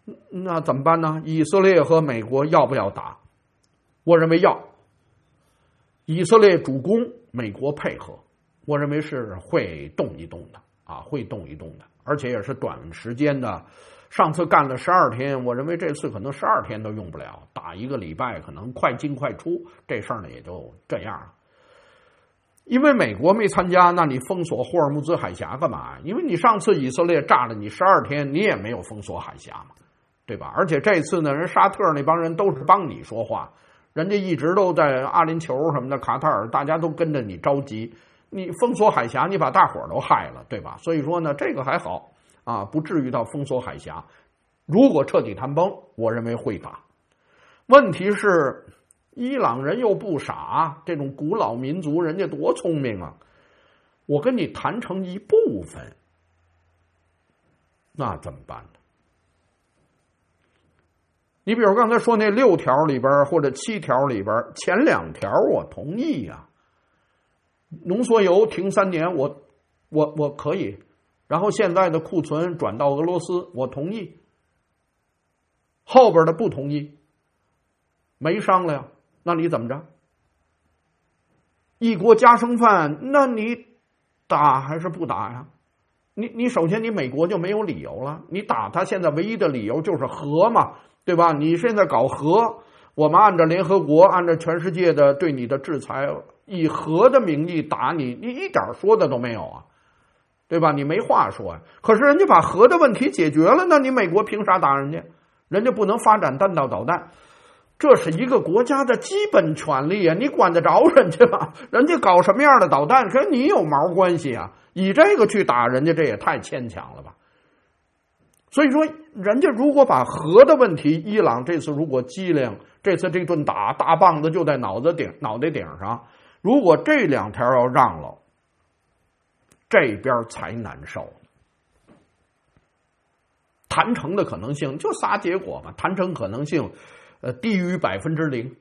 那怎么办呢？以色列和美国要不要打？我认为要。以色列主攻，美国配合，我认为是会动一动的啊，会动一动的，而且也是短时间的。上次干了十二天，我认为这次可能十二天都用不了，打一个礼拜可能快进快出，这事儿呢也就这样了。因为美国没参加，那你封锁霍尔木兹海峡干嘛？因为你上次以色列炸了你十二天，你也没有封锁海峡嘛，对吧？而且这次呢，人沙特那帮人都是帮你说话，人家一直都在阿联酋什么的卡塔尔，大家都跟着你着急，你封锁海峡，你把大伙儿都害了，对吧？所以说呢，这个还好啊，不至于到封锁海峡。如果彻底谈崩，我认为会打。问题是伊朗人又不傻，这种古老民族人家多聪明啊！我跟你谈成一部分，那怎么办呢？你比如刚才说那六条里边或者七条里边，前两条我同意呀、啊，浓缩铀停三年，我我我可以，然后现在的库存转到俄罗斯，我同意。后边的不同意，没商量，那你怎么着？一锅夹生饭，那你打还是不打呀？你你首先你美国就没有理由了，你打他现在唯一的理由就是核嘛，对吧？你现在搞核，我们按照联合国，按照全世界的对你的制裁，以核的名义打你，你一点说的都没有啊，对吧？你没话说呀。可是人家把核的问题解决了，那你美国凭啥打人家？人家不能发展弹道导弹，这是一个国家的基本权利啊！你管得着人家吗？人家搞什么样的导弹跟你有毛关系啊？以这个去打人家，这也太牵强了吧！所以说，人家如果把核的问题，伊朗这次如果机灵，这次这顿打大棒子就在脑子顶脑袋顶上，如果这两条要让了，这边才难受。谈成的可能性就仨结果嘛，谈成可能性，呃，低于百分之零。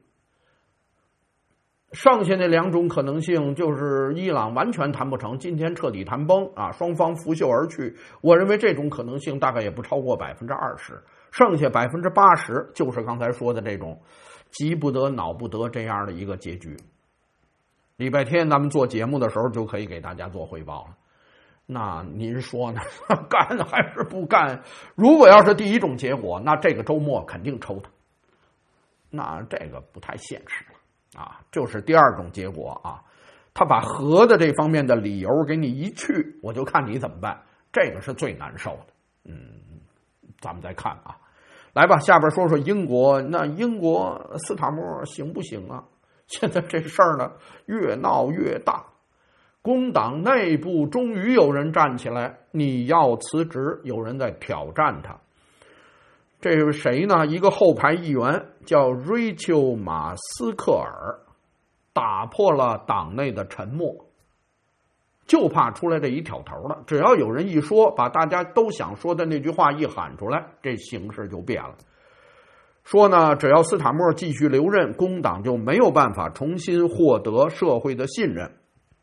剩下那两种可能性就是伊朗完全谈不成，今天彻底谈崩啊，双方拂袖而去。我认为这种可能性大概也不超过百分之二十，剩下百分之八十就是刚才说的这种急不得恼不得这样的一个结局。礼拜天咱们做节目的时候就可以给大家做汇报了。那您说呢？干还是不干？如果要是第一种结果，那这个周末肯定抽他。那这个不太现实了啊。就是第二种结果啊，他把核的这方面的理由给你一去，我就看你怎么办。这个是最难受的。嗯，咱们再看啊，来吧，下边说说英国。那英国斯塔默行不行啊？现在这事儿呢，越闹越大。工党内部终于有人站起来，你要辞职，有人在挑战他。这是谁呢？一个后排议员叫瑞秋马斯克尔，打破了党内的沉默，就怕出来这一挑头了。只要有人一说，把大家都想说的那句话一喊出来，这形势就变了。说呢，只要斯塔默继续留任，工党就没有办法重新获得社会的信任。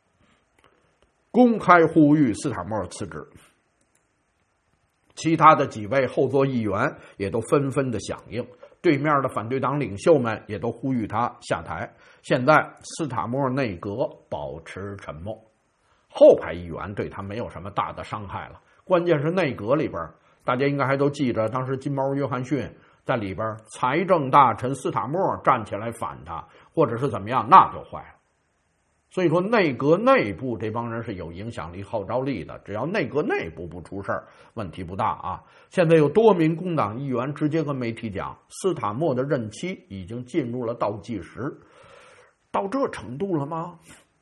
公开呼吁斯塔默辞职，其他的几位后座议员也都纷纷的响应，对面的反对党领袖们也都呼吁他下台。现在斯塔默内阁保持沉默，后排议员对他没有什么大的伤害了，关键是内阁里边，大家应该还都记着，当时金毛约翰逊在里边，财政大臣斯塔默站起来反他，或者是怎么样，那就坏了。所以说内阁内部这帮人是有影响力号召力的，只要内阁内部不出事儿，问题不大啊。现在有多名工党议员直接跟媒体讲，斯塔默的任期已经进入了倒计时。到这程度了吗？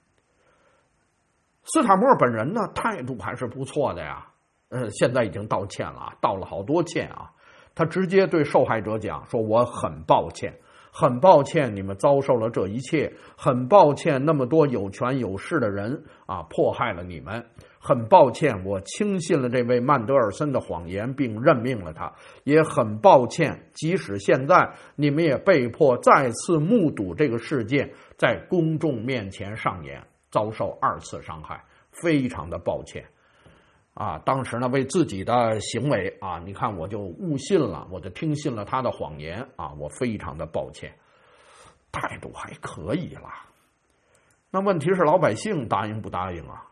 斯塔默本人呢，态度还是不错的呀，呃，现在已经道歉了，道了好多歉啊。他直接对受害者讲说，我很抱歉很抱歉你们遭受了这一切，很抱歉那么多有权有势的人啊迫害了你们，很抱歉我轻信了这位曼德尔森的谎言并任命了他，也很抱歉即使现在你们也被迫再次目睹这个事件在公众面前上演，遭受二次伤害，非常的抱歉。 啊，当时呢为自己的行为啊，你看我就误信了，我就听信了他的谎言啊，我非常的抱歉，态度还可以啦。那问题是老百姓答应不答应啊？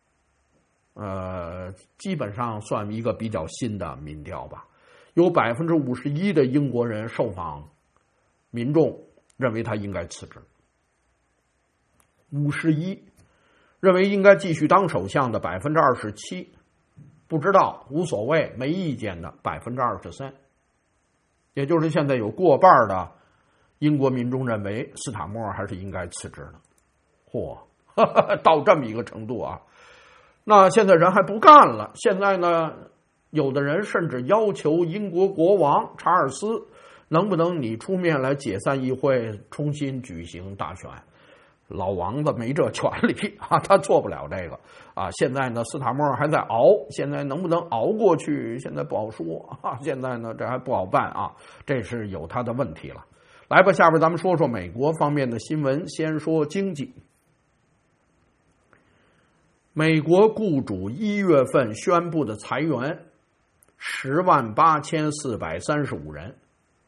呃，基本上算一个比较新的民调吧，有百分之五十一的英国人受访民众认为他应该辞职，五十一认为应该继续当首相的百分之二十七，不知道无所谓没意见的百分之二十三，也就是现在有过半的英国民众认为斯塔默还是应该辞职的。嚯，到这么一个程度啊！那现在人还不干了，现在呢，有的人甚至要求英国国王查尔斯能不能你出面来解散议会，重新举行大选。老王子没这权利啊，他做不了这个啊。现在呢，斯塔默还在熬，现在能不能熬过去，现在不好说啊。现在呢，这还不好办啊，这是有他的问题了。来吧，下边咱们说说美国方面的新闻，先说经济。美国雇主一月份宣布的裁员十万八千四百三十五人，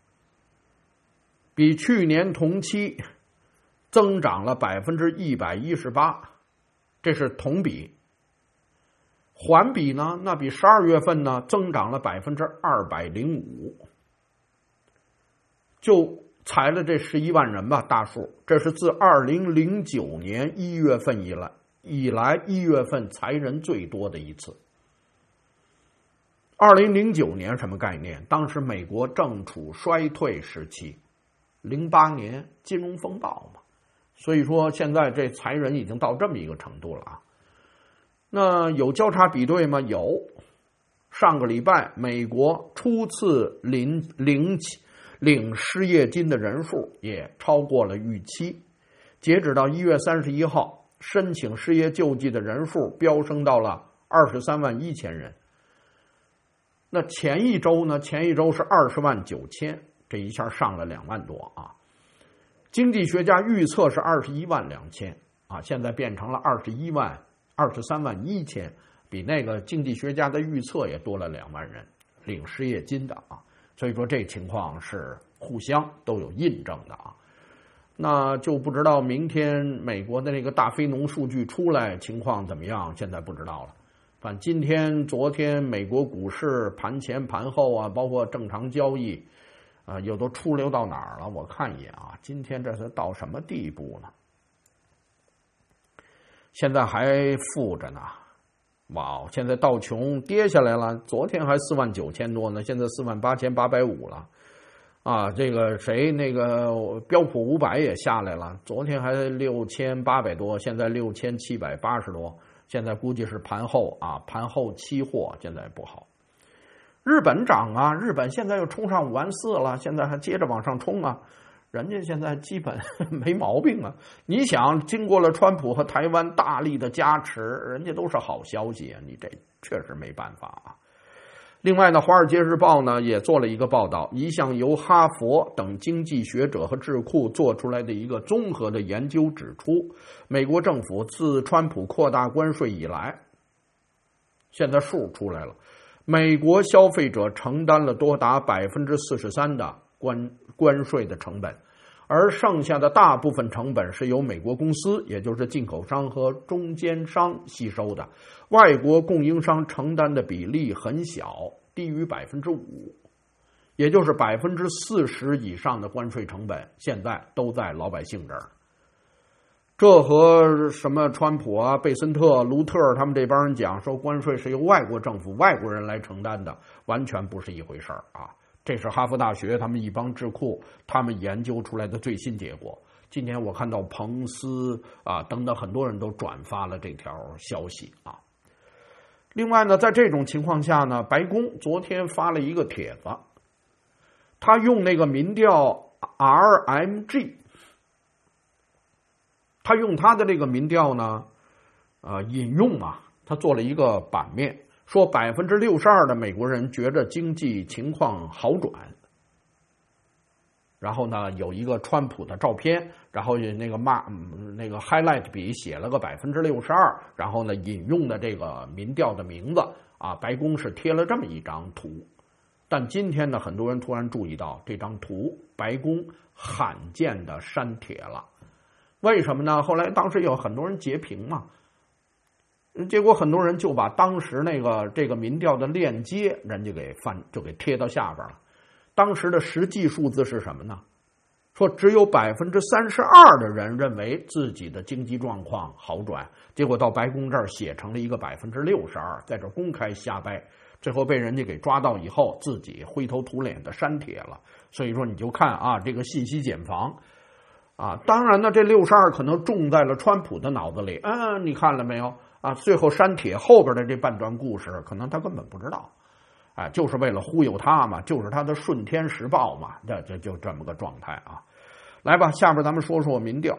比去年同期增长了百分之一百一十八，这是同比。环比呢，那比十二月份呢增长了百分之二百零五，就裁了这十一万人吧，大数，这是自二零零九年一月份以来。以来一月份裁人最多的一次。二零零九年什么概念？当时美国正处衰退时期，零八年金融风暴嘛，所以说现在这裁人已经到这么一个程度了啊。那有交叉比对吗？有。上个礼拜美国初次领领领失业金的人数也超过了预期，截止到一月三十一号。申请失业救济的人数飙升到了二十三万一千人。那前一周呢？前一周是二十万九千，这一下上了两万多啊。经济学家预测是二十一万两千啊，现在变成了二十一万、二十三万一千，比那个经济学家的预测也多了两万人领失业金的啊。所以说这情况是互相都有印证的啊。那就不知道明天美国的那个大非农数据出来情况怎么样，现在不知道了。反正今天、昨天美国股市盘前、盘后啊，包括正常交易，啊、呃，又都出溜到哪儿了？我看一眼啊，今天这是到什么地步呢？现在还负着呢，哇！现在道琼跌下来了，昨天还四万九千多呢，现在四万八千八百五了。啊，这个谁那个标普五百也下来了，昨天还六千八百多，现在六千七百八十多，现在估计是盘后啊，盘后期货现在不好。日本涨啊，日本现在又冲上五万四了，现在还接着往上冲啊，人家现在基本没毛病啊。你想，经过了川普和台湾大力的加持，人家都是好消息啊，你这确实没办法啊。另外呢，《华尔街日报》呢也做了一个报道，一项由哈佛等经济学者和智库做出来的一个综合的研究指出，美国政府自川普扩大关税以来，现在数出来了，美国消费者承担了多达百分之四十三的关关税的成本，而剩下的大部分成本是由美国公司，也就是进口商和中间商吸收的，外国供应商承担的比例很小，低于百分之五，也就是百分之四十以上的关税成本现在都在老百姓这儿。这和什么川普啊、贝森特、卢特他们这帮人讲说关税是由外国政府、外国人来承担的，完全不是一回事儿啊！这是哈佛大学他们一帮智库他们研究出来的最新结果。今天我看到彭斯啊等等很多人都转发了这条消息啊。另外呢，在这种情况下呢，白宫昨天发了一个帖子，他用那个民调 R M G， 他用他的这个民调呢，呃，引用嘛，他做了一个版面，说百分之六十二的美国人觉着经济情况好转， 然后呢有一个川普的照片，然后那个骂那个 highlight 笔写了个百分之六十二，然后呢引用的这个民调的名字啊，白宫是贴了这么一张图。但今天呢，很多人突然注意到这张图，白宫罕见的删帖了。为什么呢？后来当时有很多人截屏嘛，结果很多人就把当时那个这个民调的链接，人家给翻就给贴到下边了。当时的实际数字是什么呢？说只有百分之三十二的人认为自己的经济状况好转，结果到白宫这儿写成了一个百分之六十二，在这公开瞎掰，最后被人家给抓到以后，自己灰头土脸的删帖了。所以说你就看啊，这个信息茧房啊，当然呢，这六十二可能种在了川普的脑子里，嗯，你看了没有啊？最后删帖后边的这半段故事，可能他根本不知道。啊，就是为了忽悠他嘛，就是他的顺天时报嘛，这这就这么个状态啊。来吧，下边咱们说说民调。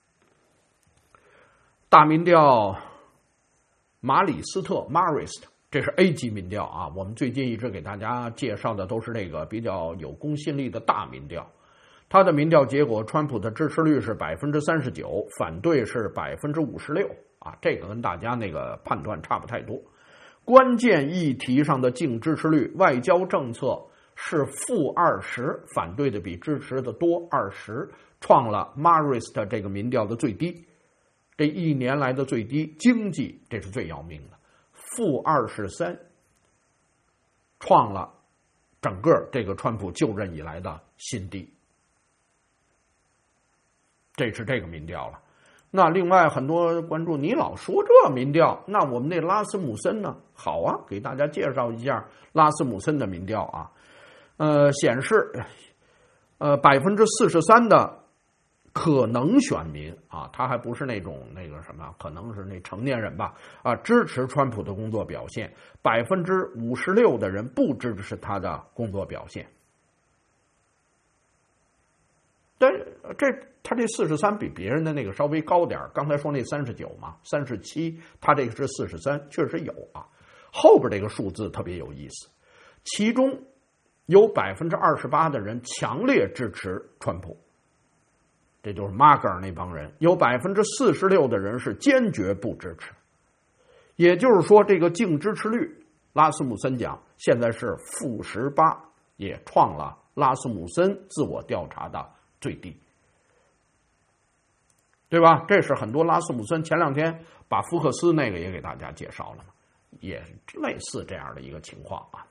大民调马里斯特 Marist， 这是 A 级民调啊。我们最近一直给大家介绍的都是这个比较有公信力的大民调。他的民调结果，川普的支持率是百分之三十九，反对是百分之五十六啊，这个跟大家那个判断差不太多。关键议题上的净支持率，外交政策是负二十，反对的比支持的多二十，创了 Marist 这个民调的最低，这一年来的最低。经济这是最要命的，负二十三，创了整个这个川普就任以来的新低。这是这个民调了。那另外很多关注，你老说这民调，那我们那拉斯姆森呢？好啊，给大家介绍一下拉斯姆森的民调啊。呃，显示，呃，百分之四十三的可能选民啊，他还不是那种那个什么，可能是那成年人吧啊，支持川普的工作表现。百分之五十六的人不支持他的工作表现。但这他这四十三比别人的那个稍微高点，刚才说那三十九嘛，三十七，他这个是四十三，确实有啊。后边这个数字特别有意思，其中有百分之二十八的人强烈支持川普，这就是马格尔那帮人；有百分之四十六的人是坚决不支持。也就是说，这个净支持率，拉斯姆森讲现在是负十八，也创了拉斯姆森自我调查的最低，对吧？这是很多拉斯姆森前两天把福克斯那个也给大家介绍了嘛，也类似这样的一个情况啊。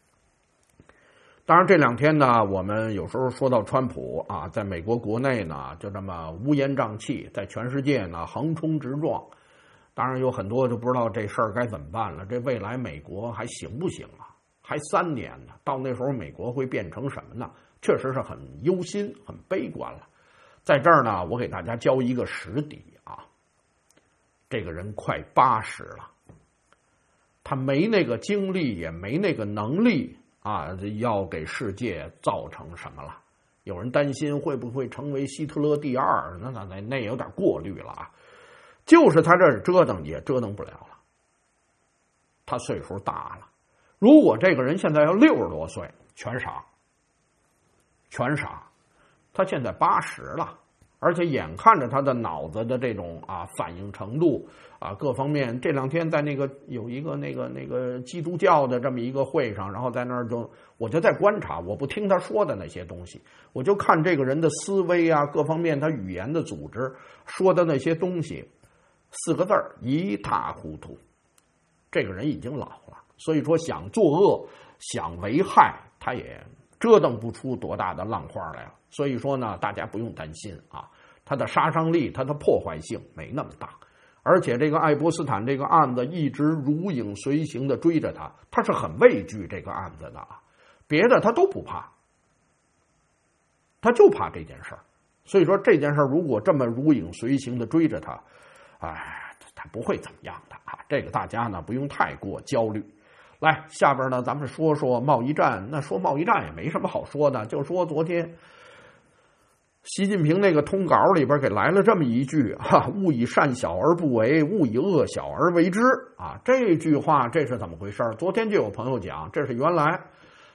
当然这两天呢，我们有时候说到川普啊，在美国国内呢就这么乌烟瘴气，在全世界呢横冲直撞。当然有很多就不知道这事儿该怎么办了，这未来美国还行不行啊？还三年呢，到那时候美国会变成什么呢？确实是很忧心很悲观了。在这儿呢，我给大家交一个实底啊，这个人快八十了，他没那个精力也没那个能力啊，要给世界造成什么了。有人担心会不会成为希特勒第二，那那那那有点过虑了啊。就是他这折腾也折腾不了了，他岁数大了。如果这个人现在要六十多岁，全傻全傻，他现在八十了，而且眼看着他的脑子的这种啊反应程度啊各方面，这两天在那个有一个那个那个基督教的这么一个会上，然后在那儿就我就在观察，我不听他说的那些东西，我就看这个人的思维啊各方面他语言的组织说的那些东西，四个字儿一塌糊涂。这个人已经老了，所以说想作恶想为害，他也折腾不出多大的浪花来了。所以说呢，大家不用担心啊，他的杀伤力他的破坏性没那么大。而且这个爱泼斯坦这个案子一直如影随形的追着他，他是很畏惧这个案子的啊，别的他都不怕，他就怕这件事儿。所以说这件事儿如果这么如影随形的追着他，哎，他不会怎么样的啊，这个大家呢不用太过焦虑。来，下边呢咱们说说贸易战。那说贸易战也没什么好说的，就说昨天习近平那个通稿里边给来了这么一句哈，勿以善小而不为，勿以恶小而为之啊。这句话这是怎么回事？昨天就有朋友讲，这是原来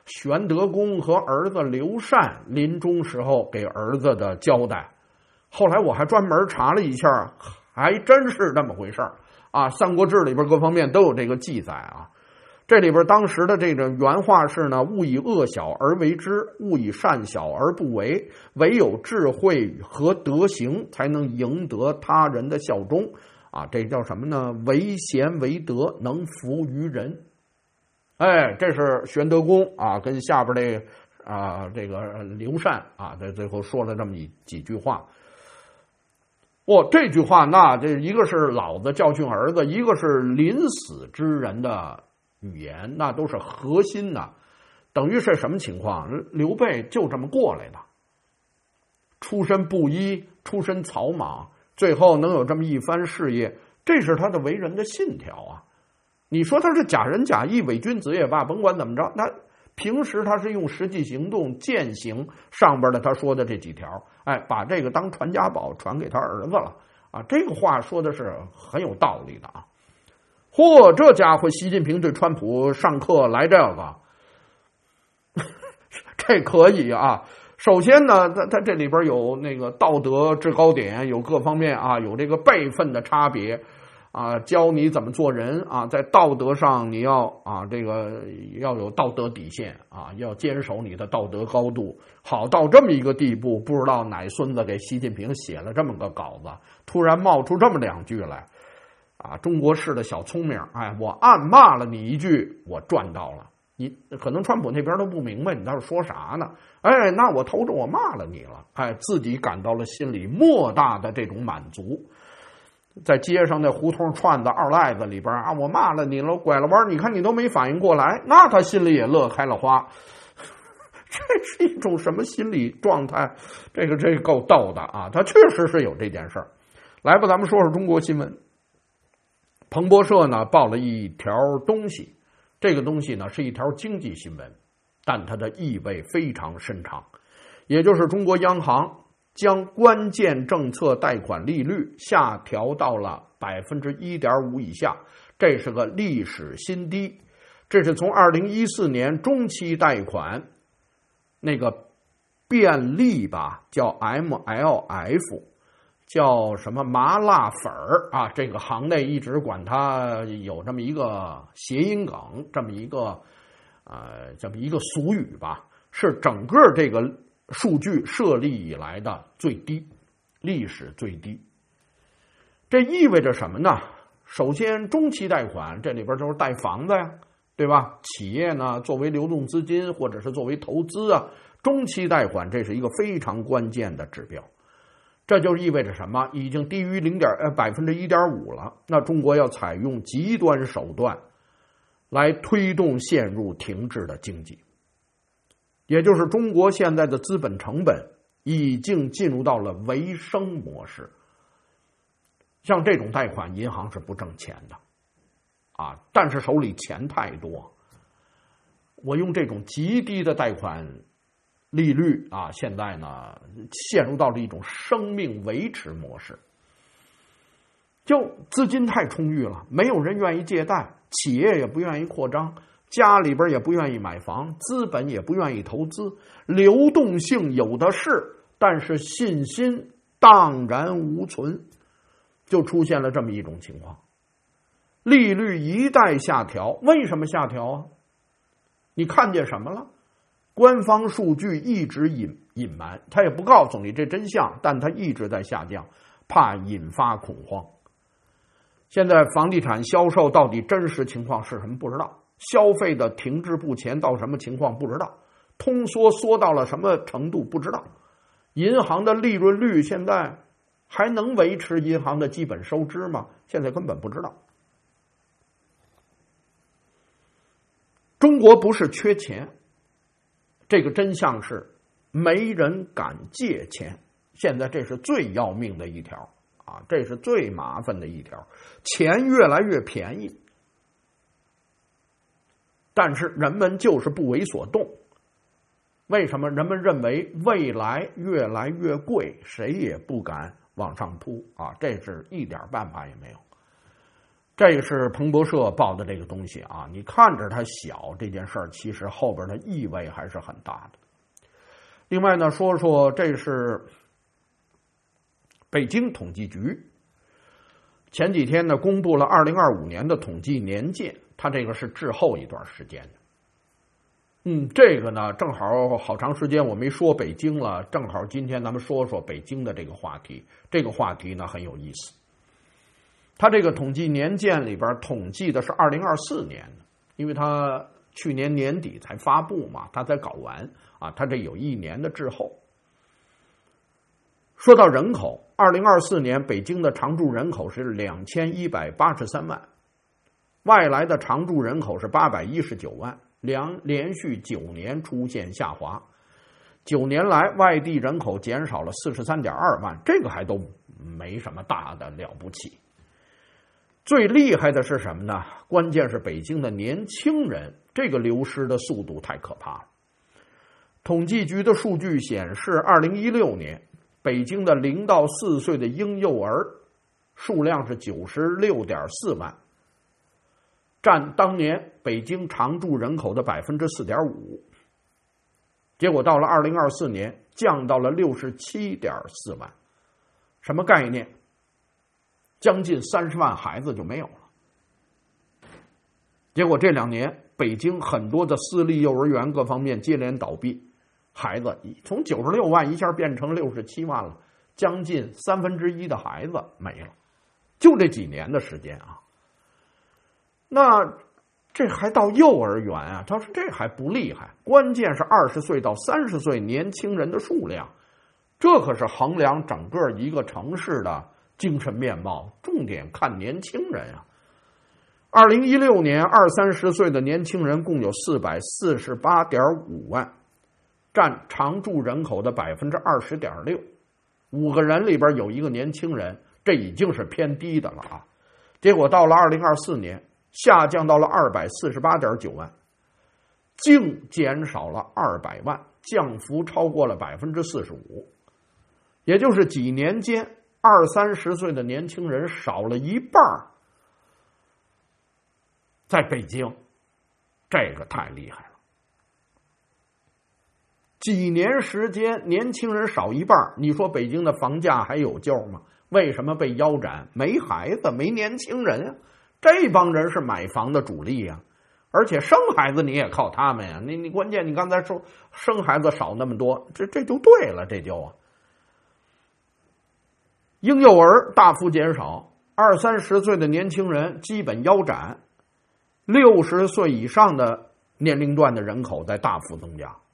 玄德公和儿子刘禅临终时候给儿子的交代。后来我还专门查了一下，还真是这么回事啊，《三国志》里边各方面都有这个记载啊。这里边当时的这个原话是呢：勿以恶小而为之，勿以善小而不为，唯有智慧和德行才能赢得他人的效忠啊！这叫什么呢？为贤为德，能服于人。哎，这是玄德公啊，跟下边这啊这个刘禅啊，在最后说了这么一几句话。哦，这句话那这一个是老子教训儿子，一个是临死之人的语言，那都是核心的。等于是什么情况？刘备就这么过来的，出身布衣，出身草莽，最后能有这么一番事业，这是他的为人的信条啊。你说他是假仁假义、伪君子也罢，甭管怎么着，他平时他是用实际行动践行上边的他说的这几条，哎，把这个当传家宝传给他儿子了啊。这个话说的是很有道理的啊。嚯，这家伙习近平对川普上课来这个，这可以啊。首先呢，他他这里边有那个道德制高点，有各方面啊，有这个辈分的差别。啊，教你怎么做人啊，在道德上你要啊，这个要有道德底线啊，要坚守你的道德高度。好到这么一个地步，不知道哪孙子给习近平写了这么个稿子，突然冒出这么两句来，啊，中国式的小聪明，哎，我暗骂了你一句，我赚到了。你可能川普那边都不明白你倒是说啥呢？哎，那我偷着我骂了你了，哎，自己感到了心里莫大的这种满足。在街上的胡同串子二赖子里边啊，我骂了你了，拐了弯，你看你都没反应过来，那他心里也乐开了花。这是一种什么心理状态？这个这个够逗的啊！他确实是有这件事儿。来吧，咱们说说中国新闻。彭博社呢报了一条东西，这个东西呢是一条经济新闻，但它的意味非常深长，也就是中国央行将关键政策贷款利率下调到了 百分之一点五 以下，这是个历史新低。这是从二零一四年中期贷款那个便利吧，叫 M L F， 叫什么麻辣粉儿啊，这个行内一直管它有这么一个谐音梗，这么一个呃这么一个俗语吧，是整个这个数据设立以来的最低，历史最低。这意味着什么呢？首先，中期贷款这里边就是贷房子呀，对吧？企业呢，作为流动资金或者是作为投资啊，中期贷款这是一个非常关键的指标。这就意味着什么？已经低于零点呃百分之一点五了。那中国要采用极端手段来推动陷入停滞的经济。也就是中国现在的资本成本已经进入到了维生模式，像这种贷款银行是不挣钱的啊，但是手里钱太多，我用这种极低的贷款利率啊，现在呢陷入到了一种生命维持模式，就资金太充裕了，没有人愿意借贷，企业也不愿意扩张，家里边也不愿意买房，资本也不愿意投资，流动性有的是，但是信心荡然无存，就出现了这么一种情况。利率一旦下调，为什么下调啊？你看见什么了？官方数据一直隐隐瞒，他也不告诉你这真相，但他一直在下降，怕引发恐慌。现在房地产销售到底真实情况是什么不知道，消费的停滞不前到什么情况不知道，通缩缩到了什么程度不知道，银行的利润率现在还能维持银行的基本收支吗？现在根本不知道。中国不是缺钱，这个真相是没人敢借钱，现在这是最要命的一条啊，这是最麻烦的一条，钱越来越便宜，但是人们就是不为所动。为什么？人们认为未来越来越贵，谁也不敢往上扑啊，这是一点办法也没有。 这是彭博社报的这个东西啊，你看着它小，这件事儿其实后边的意味还是很大的。另外呢，说说这是北京统计局前几天呢公布了二零二五年的统计年鉴，它这个是滞后一段时间的。嗯，这个呢正好好长时间我没说北京了，正好今天咱们说说北京的这个话题。这个话题呢很有意思。它这个统计年鉴里边统计的是二零二四年，因为它去年年底才发布嘛，它才搞完啊，它这有一年的滞后。说到人口，二零二四年北京的常住人口是两千一百八十三万，外来的常住人口是八百一十九万，连连续九年出现下滑，九年来外地人口减少了四十三点二万，这个还都没什么大的了不起。最厉害的是什么呢？关键是北京的年轻人，这个流失的速度太可怕了。统计局的数据显示，二零一六年北京的零到四岁的婴幼儿数量是九十六点四万，占当年北京常住人口的百分之四点五。结果到了二零二四年，降到了六十七点四万，什么概念？将近三十万孩子就没有了。结果这两年，北京很多的私立幼儿园各方面接连倒闭，孩子从九十六万一下变成六十七万了，将近三分之一的孩子没了，就这几年的时间啊。那这还到幼儿园啊？他说这还不厉害，关键是二十岁到三十岁年轻人的数量，这可是衡量整个一个城市的精神面貌，重点看年轻人啊。二零一六年二三十岁的年轻人共有四百四十八点五万，占常住人口的百分之二十点六。五个人里边有一个年轻人，这已经是偏低的了啊。结果到了二零二四年，下降到了二百四十八点九万，净减少了二百万，降幅超过了百分之四十五。也就是几年间，二三十岁的年轻人少了一半。在北京，这个太厉害了。几年时间，年轻人少一半，你说北京的房价还有救吗？为什么被腰斩？没孩子，没年轻人啊！这帮人是买房的主力啊，而且生孩子你也靠他们呀。你你关键你刚才说生孩子少那么多，这这就对了，这就啊。婴幼儿大幅减少，二三十岁的年轻人基本腰斩。六十岁以上的年龄段的人口在大幅增加。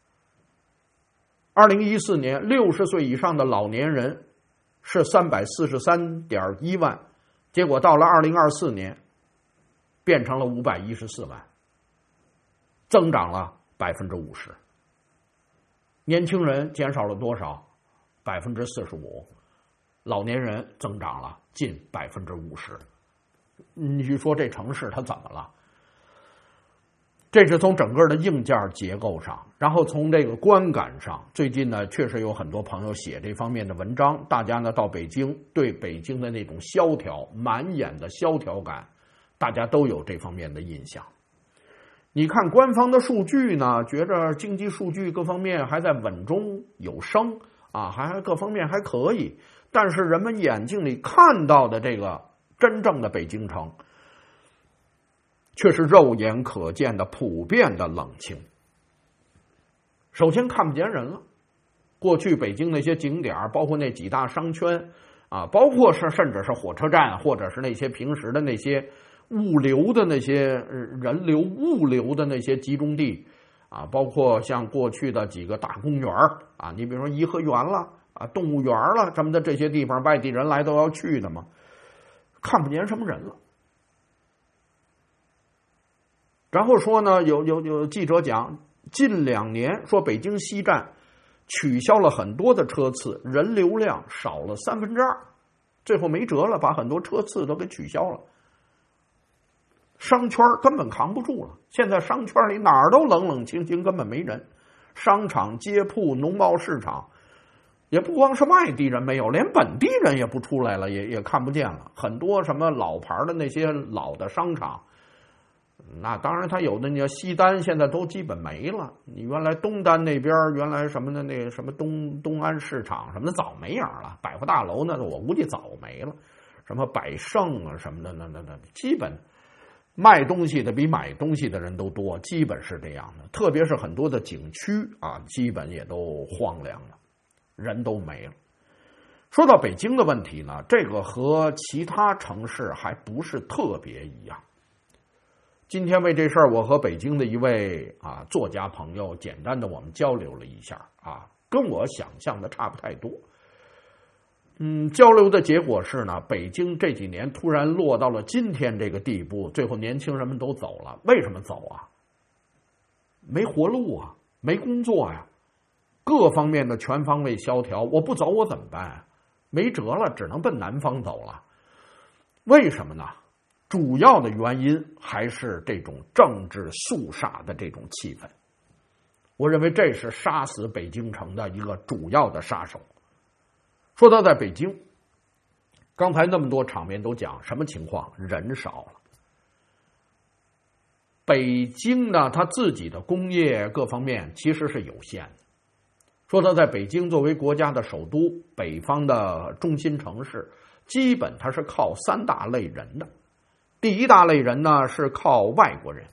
二零一四年，六十岁以上的老年人是三百四十三点一万，结果到了二零二四年，变成了五百一十四万，增长了百分之五十。年轻人减少了多少？百分之四十五，老年人增长了近百分之五十。你去说这城市它怎么了？这是从整个的硬件结构上，然后从这个观感上，最近呢确实有很多朋友写这方面的文章，大家呢到北京对北京的那种萧条满眼的萧条感，大家都有这方面的印象。你看官方的数据呢，觉着经济数据各方面还在稳中有升啊，还各方面还可以，但是人们眼睛里看到的这个真正的北京城，却是肉眼可见的普遍的冷清。首先看不见人了，过去北京那些景点，包括那几大商圈啊，包括是甚至是火车站，或者是那些平时的那些物流的那些人流物流的那些集中地啊，包括像过去的几个大公园啊，你比如说颐和园了啊、动物园了什么的，这些地方外地人来都要去的嘛，看不见什么人了。然后说呢，有有有记者讲，近两年说北京西站取消了很多的车次，人流量少了三分之二，最后没辙了，把很多车次都给取消了。商圈根本扛不住了，现在商圈里哪儿都冷冷清清，根本没人。商场、街铺、农贸市场也不光是外地人没有，连本地人也不出来了，也也看不见了。很多什么老牌的那些老的商场，那当然他有的，你要西单现在都基本没了。你原来东单那边原来什么的那个什么东东安市场什么的早没影了，百货大楼那我估计早没了。什么百盛啊什么的，那那那基本卖东西的比买东西的人都多，基本是这样的。特别是很多的景区啊，基本也都荒凉了，人都没了。说到北京的问题呢，这个和其他城市还不是特别一样。今天为这事儿，我和北京的一位啊作家朋友简单的我们交流了一下啊，跟我想象的差不太多。嗯，交流的结果是呢，北京这几年突然落到了今天这个地步，最后年轻人们都走了。为什么走啊？没活路啊，没工作呀、啊，各方面的全方位萧条。我不走我怎么办？没辙了，只能奔南方走了。为什么呢？主要的原因还是这种政治肃杀的这种气氛。我认为这是杀死北京城的一个主要的杀手。说到在北京，刚才那么多场面都讲什么情况？人少了。北京呢，它自己的工业各方面其实是有限的。说到在北京作为国家的首都，北方的中心城市，基本它是靠三大类人的。第一大类人呢是靠外国人，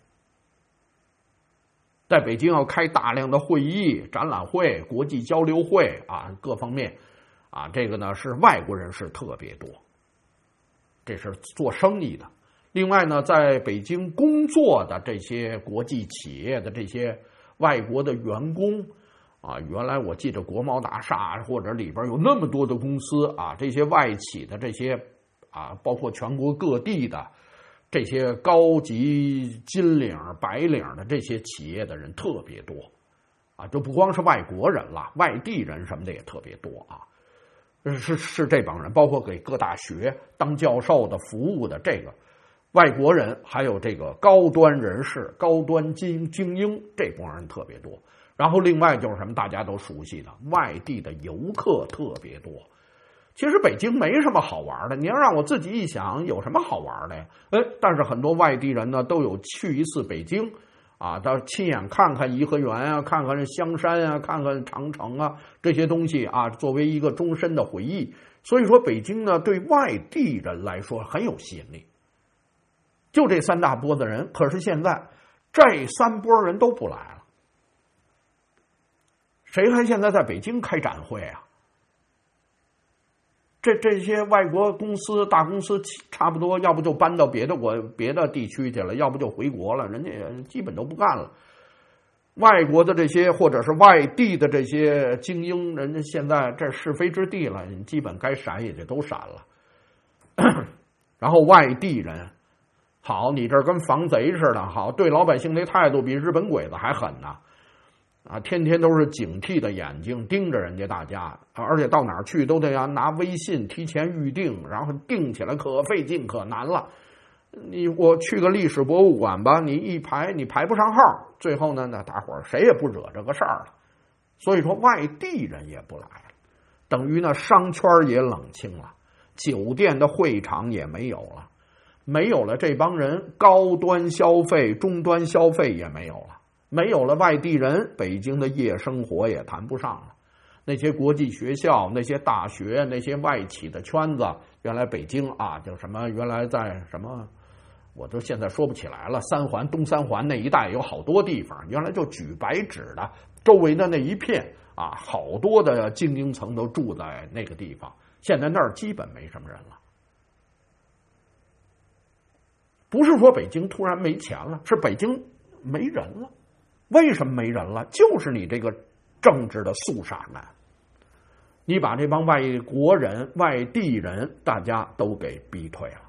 在北京要开大量的会议、展览会、国际交流会啊，各方面。啊，这个呢是外国人是特别多，这是做生意的。另外呢，在北京工作的这些国际企业的这些外国的员工啊，原来我记得国贸大厦或者里边有那么多的公司啊，这些外企的这些啊，包括全国各地的这些高级金领、白领的这些企业的人特别多啊，就不光是外国人了，外地人什么的也特别多啊。是是这帮人，包括给各大学当教授的、服务的这个外国人，还有这个高端人士、高端精精英，这帮人特别多。然后另外就是什么大家都熟悉的外地的游客特别多。其实北京没什么好玩的，你要让我自己一想，有什么好玩的呀？哎，但是很多外地人呢都有去一次北京。啊，到亲眼看看颐和园啊，看看香山啊，看看长城啊，这些东西啊，作为一个终身的回忆。所以说，北京呢，对外地人来说很有吸引力。就这三大波子人，可是现在这三波人都不来了，谁还现在在北京开展会啊？这这些外国公司、大公司差不多，要不就搬到别的国、别的地区去了，要不就回国了，人家基本都不干了。外国的这些或者是外地的这些精英，人家现在这是非之地了，基本该闪也就都闪了。然后外地人，好，你这跟防贼似的，好，对老百姓那态度比日本鬼子还狠呢。啊，天天都是警惕的眼睛盯着人家大家，而且到哪儿去都得要拿微信提前预定，然后定起来可费劲可难了。你我去个历史博物馆吧，你一排你排不上号，最后呢，那大伙儿谁也不惹这个事儿了。所以说外地人也不来了，等于呢商圈也冷清了，酒店的会场也没有了，没有了这帮人，高端消费、中端消费也没有了。没有了外地人，北京的夜生活也谈不上了。那些国际学校、那些大学、那些外企的圈子，原来北京啊，就什么原来在什么，我都现在说不起来了。三环、东三环那一带有好多地方，原来就举白纸的，周围的那一片啊，好多的精英层都住在那个地方。现在那儿基本没什么人了。不是说北京突然没钱了，是北京没人了。为什么没人了？就是你这个政治的肃杀难，你把这帮外国人、外地人大家都给逼退了。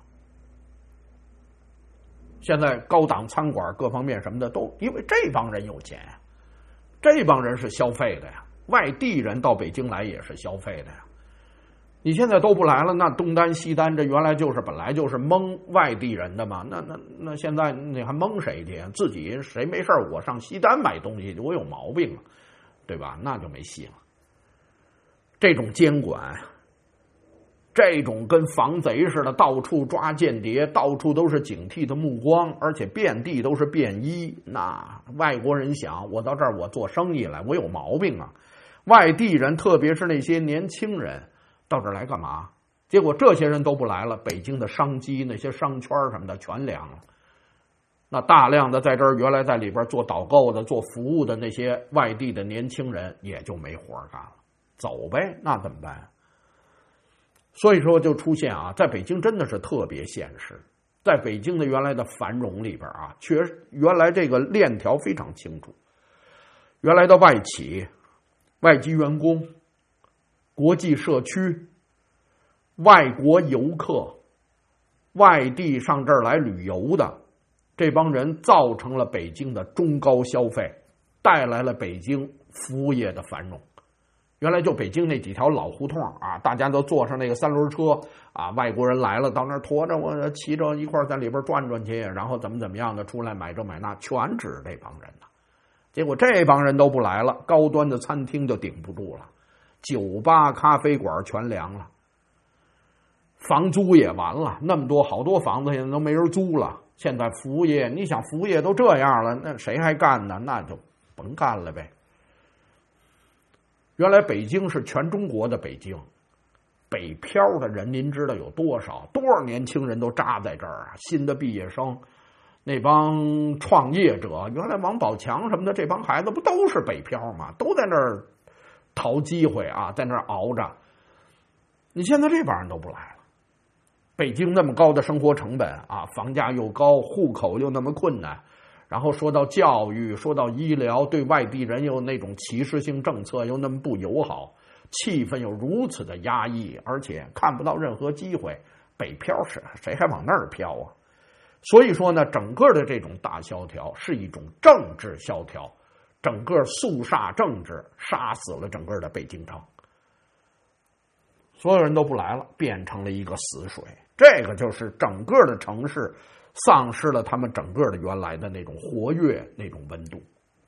现在高档餐馆各方面什么的都因为这帮人有钱呀，这帮人是消费的呀，外地人到北京来也是消费的呀。你现在都不来了，那东单西单这原来就是本来就是蒙外地人的嘛，那那那现在你还蒙谁去？自己谁没事我上西单买东西，我有毛病了，对吧？那就没戏了。 这种监管，这种跟防贼似的，到处抓间谍，到处都是警惕的目光，而且遍地都是便衣。那外国人想，我到这儿我做生意来，我有毛病啊！外地人，特别是那些年轻人，到这儿来干嘛？结果这些人都不来了，北京的商机、那些商圈什么的全凉了。那大量的在这儿原来在里边做导购的、做服务的那些外地的年轻人也就没活干了，走呗，那怎么办？所以说就出现啊，在北京真的是特别现实。在北京的原来的繁荣里边啊，确实原来这个链条非常清楚。原来的外企、外籍员工、国际社区、外国游客、外地上这儿来旅游的这帮人，造成了北京的中高消费，带来了北京服务业的繁荣。原来就北京那几条老胡同啊，大家都坐上那个三轮车啊，外国人来了到那儿驮着我骑着一块在里边转转去，然后怎么怎么样的出来买这买那，全指这帮人呢。结果这帮人都不来了，高端的餐厅就顶不住了，酒吧咖啡馆全凉了，房租也完了，那么多好多房子现在都没人租了。现在服务业，你想服务业都这样了，那谁还干呢？那就甭干了呗。原来北京是全中国的北京，北漂的人您知道有多少？多少年轻人都扎在这儿啊！新的毕业生，那帮创业者，原来王宝强什么的，这帮孩子不都是北漂吗？都在那儿淘机会啊，在那儿熬着。你现在这帮人都不来了。北京那么高的生活成本啊，房价又高，户口又那么困难。然后说到教育，说到医疗，对外地人又那种歧视性政策又那么不友好，气氛又如此的压抑，而且看不到任何机会，北漂是谁还往那儿飘啊？所以说呢，整个的这种大萧条是一种政治萧条，整个肃杀政治杀死了整个的北京城，所有人都不来了，变成了一个死水。这个就是整个的城市丧失了他们整个的原来的那种活跃、那种温度，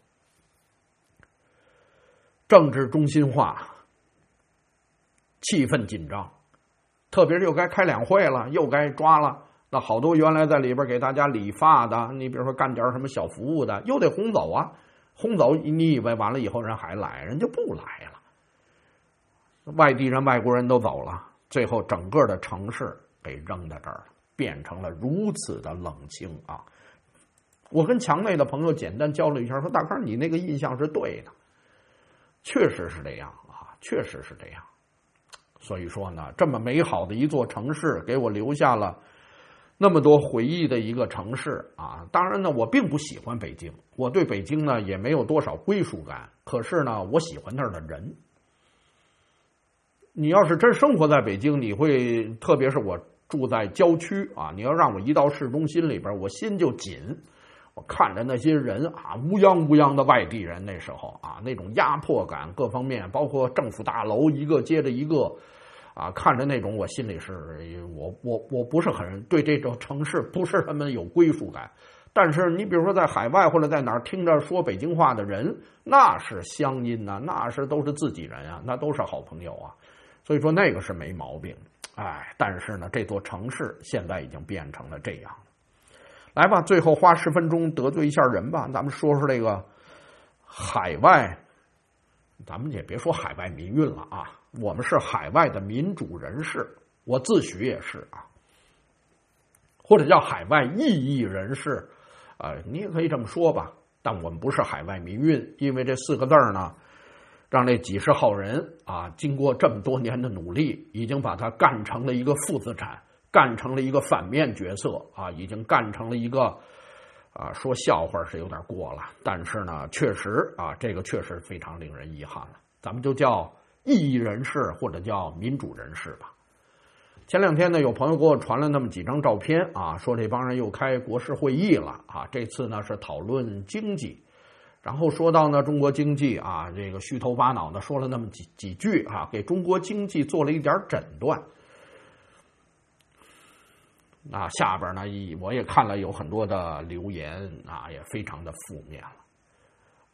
政治中心化，气氛紧张，特别是又该开两会了，又该抓了。那好多原来在里边给大家理发的，你比如说干点什么小服务的，又得轰走啊！轰走，你以为完了以后人还来，人就不来了。外地人、外国人都走了，最后整个的城市被扔在这儿了。变成了如此的冷清啊！我跟墙内的朋友简单交流一下，说大哥，你那个印象是对的，确实是这样啊，确实是这样。所以说呢，这么美好的一座城市，给我留下了那么多回忆的一个城市啊。当然呢，我并不喜欢北京，我对北京呢也没有多少归属感。可是呢，我喜欢那儿的人。你要是真生活在北京，你会，特别是我住在郊区啊，你要让我一到市中心里边，我心就紧。我看着那些人啊，乌泱乌泱的外地人，那时候啊，那种压迫感，各方面，包括政府大楼一个接着一个，啊，看着那种，我心里是，我我我不是很对这种城市不是他们有归属感。但是你比如说在海外或者在哪儿听着说北京话的人，那是乡音呐、啊，那是都是自己人啊，那都是好朋友啊，所以说那个是没毛病。哎，但是呢，这座城市现在已经变成了这样。来吧，最后花十分钟得罪一下人吧，咱们说说这个海外，咱们也别说海外民运了啊，我们是海外的民主人士，我自诩也是啊，或者叫海外异议人士，呃，你也可以这么说吧，但我们不是海外民运，因为这四个字呢，让这几十号人啊，经过这么多年的努力，已经把它干成了一个负资产，干成了一个反面角色啊，已经干成了一个啊，说笑话是有点过了，但是呢，确实啊，这个确实非常令人遗憾了。咱们就叫异议人士或者叫民主人士吧。前两天呢，有朋友给我传了那么几张照片啊，说这帮人又开国事会议了啊，这次呢是讨论经济。然后说到呢，中国经济啊，这个虚头巴脑的说了那么几几句啊，给中国经济做了一点诊断。啊，下边呢，我也看了有很多的留言啊，也非常的负面了。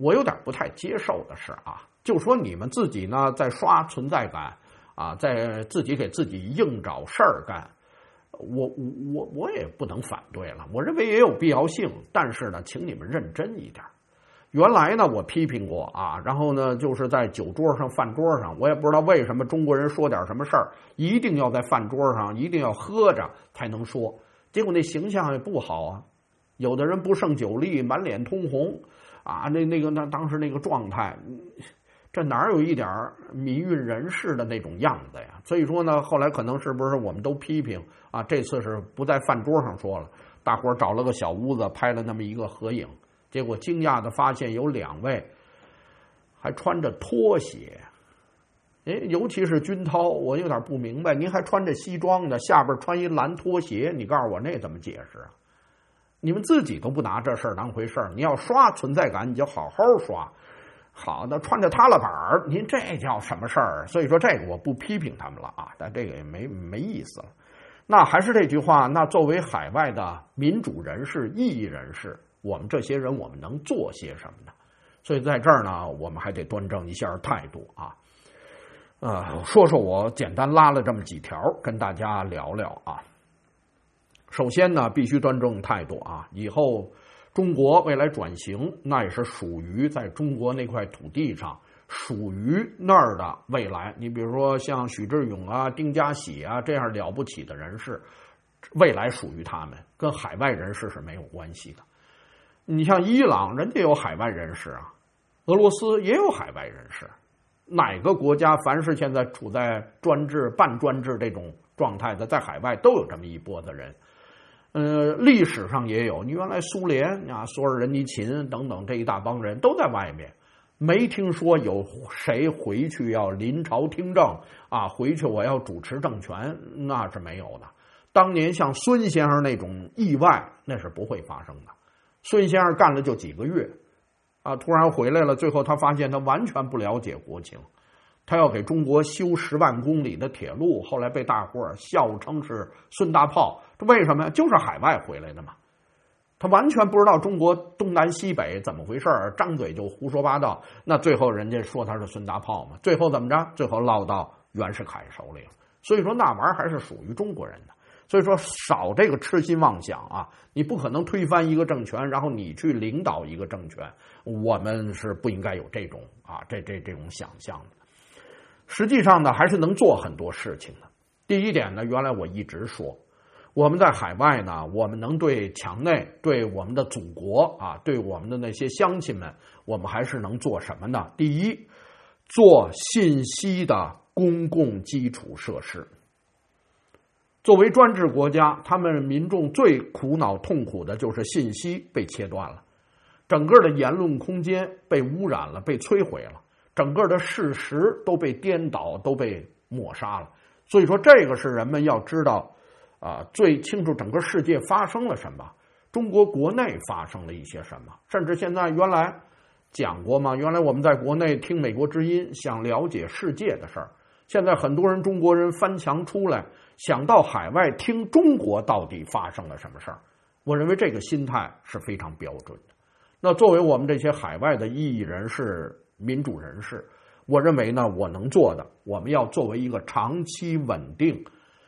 我有点不太接受的是啊，就说你们自己呢在刷存在感啊，在自己给自己硬找事儿干，我我我也不能反对了，我认为也有必要性，但是呢，请你们认真一点。原来呢，我批评过啊，然后呢，就是在酒桌上、饭桌上，我也不知道为什么中国人说点什么事儿，一定要在饭桌上，一定要喝着才能说，结果那形象也不好啊。有的人不胜酒力，满脸通红啊，那那个那当时那个状态，这哪有一点民运人士的那种样子呀？所以说呢，后来可能是不是我们都批评啊？这次是不在饭桌上说了，大伙儿找了个小屋子拍了那么一个合影。结果惊讶的发现有两位还穿着拖鞋，哎，尤其是军涛，我有点不明白，您还穿着西装呢，下边穿一蓝拖鞋，你告诉我那怎么解释啊？你们自己都不拿这事儿当回事儿，你要刷存在感，你就好好刷。好的，穿着踏拉板儿，您这叫什么事儿？所以说这个我不批评他们了啊，但这个也没没意思了。那还是这句话，那作为海外的民主人士、异议人士，我们这些人我们能做些什么呢？所以在这儿呢，我们还得端正一下态度啊。呃，说说我简单拉了这么几条，跟大家聊聊啊。首先呢，必须端正态度啊。以后中国未来转型，那也是属于在中国那块土地上，属于那儿的未来。你比如说像许志勇啊、丁家喜啊这样了不起的人士，未来属于他们，跟海外人士是没有关系的。你像伊朗，人家有海外人士啊，俄罗斯也有海外人士，哪个国家凡是现在处在专制、半专制这种状态的，在海外都有这么一波的人。呃，历史上也有，你原来苏联啊，索尔仁尼琴等等这一大帮人都在外面，没听说有谁回去要临朝听政啊，回去我要主持政权，那是没有的。当年像孙先生那种意外，那是不会发生的。孙先生干了就几个月啊，突然回来了，最后他发现他完全不了解国情，他要给中国修十万公里的铁路，后来被大伙儿笑称是孙大炮，这为什么呀？就是海外回来的嘛，他完全不知道中国东南西北怎么回事，张嘴就胡说八道，那最后人家说他是孙大炮嘛，最后怎么着？最后落到袁世凯手里了。所以说那玩意儿还是属于中国人的。所以说少这个痴心妄想啊！你不可能推翻一个政权，然后你去领导一个政权，我们是不应该有这种啊这这这种想象的。实际上呢，还是能做很多事情的。第一点呢，原来我一直说，我们在海外呢，我们能对墙内、对我们的祖国啊，对我们的那些乡亲们，我们还是能做什么呢？第一，做信息的公共基础设施。作为专制国家，他们民众最苦恼痛苦的就是信息被切断了，整个的言论空间被污染了，被摧毁了，整个的事实都被颠倒，都被抹杀了。所以说这个是人们要知道啊，最清楚整个世界发生了什么，中国国内发生了一些什么，甚至现在原来讲过吗？原来我们在国内听美国之音，想了解世界的事儿，现在很多人中国人翻墙出来，想到海外听中国到底发生了什么事儿。我认为这个心态是非常标准的。那作为我们这些海外的异议人士、民主人士，我认为呢，我能做的，我们要作为一个长期稳定、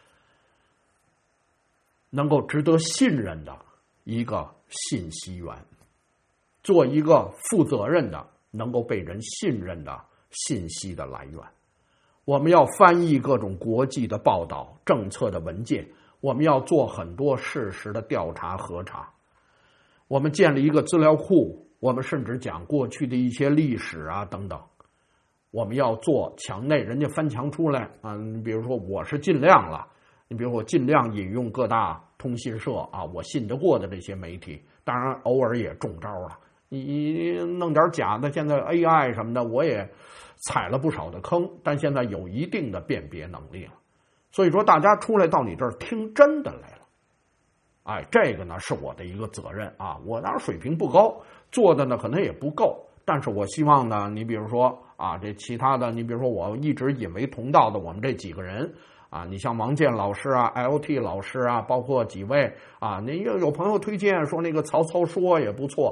能够值得信任的一个信息源，做一个负责任的、能够被人信任的信息的来源。我们要翻译各种国际的报道、政策的文件，我们要做很多事实的调查核查。我们建立一个资料库，我们甚至讲过去的一些历史啊等等。我们要做墙内，人家翻墙出来啊，你比如说我是尽量了，你比如我尽量引用各大通讯社啊，我信得过的这些媒体，当然偶尔也中招了。你弄点假的，现在 A I 什么的，我也踩了不少的坑，但现在有一定的辨别能力了。所以说，大家出来到你这儿听真的来了，哎，这个呢是我的一个责任啊。我当然水平不高，做的呢可能也不够，但是我希望呢，你比如说啊，这其他的，你比如说我一直引为同道的我们这几个人啊，你像王健老师啊、L T 老师啊，包括几位啊，你有有朋友推荐说那个曹操说也不错。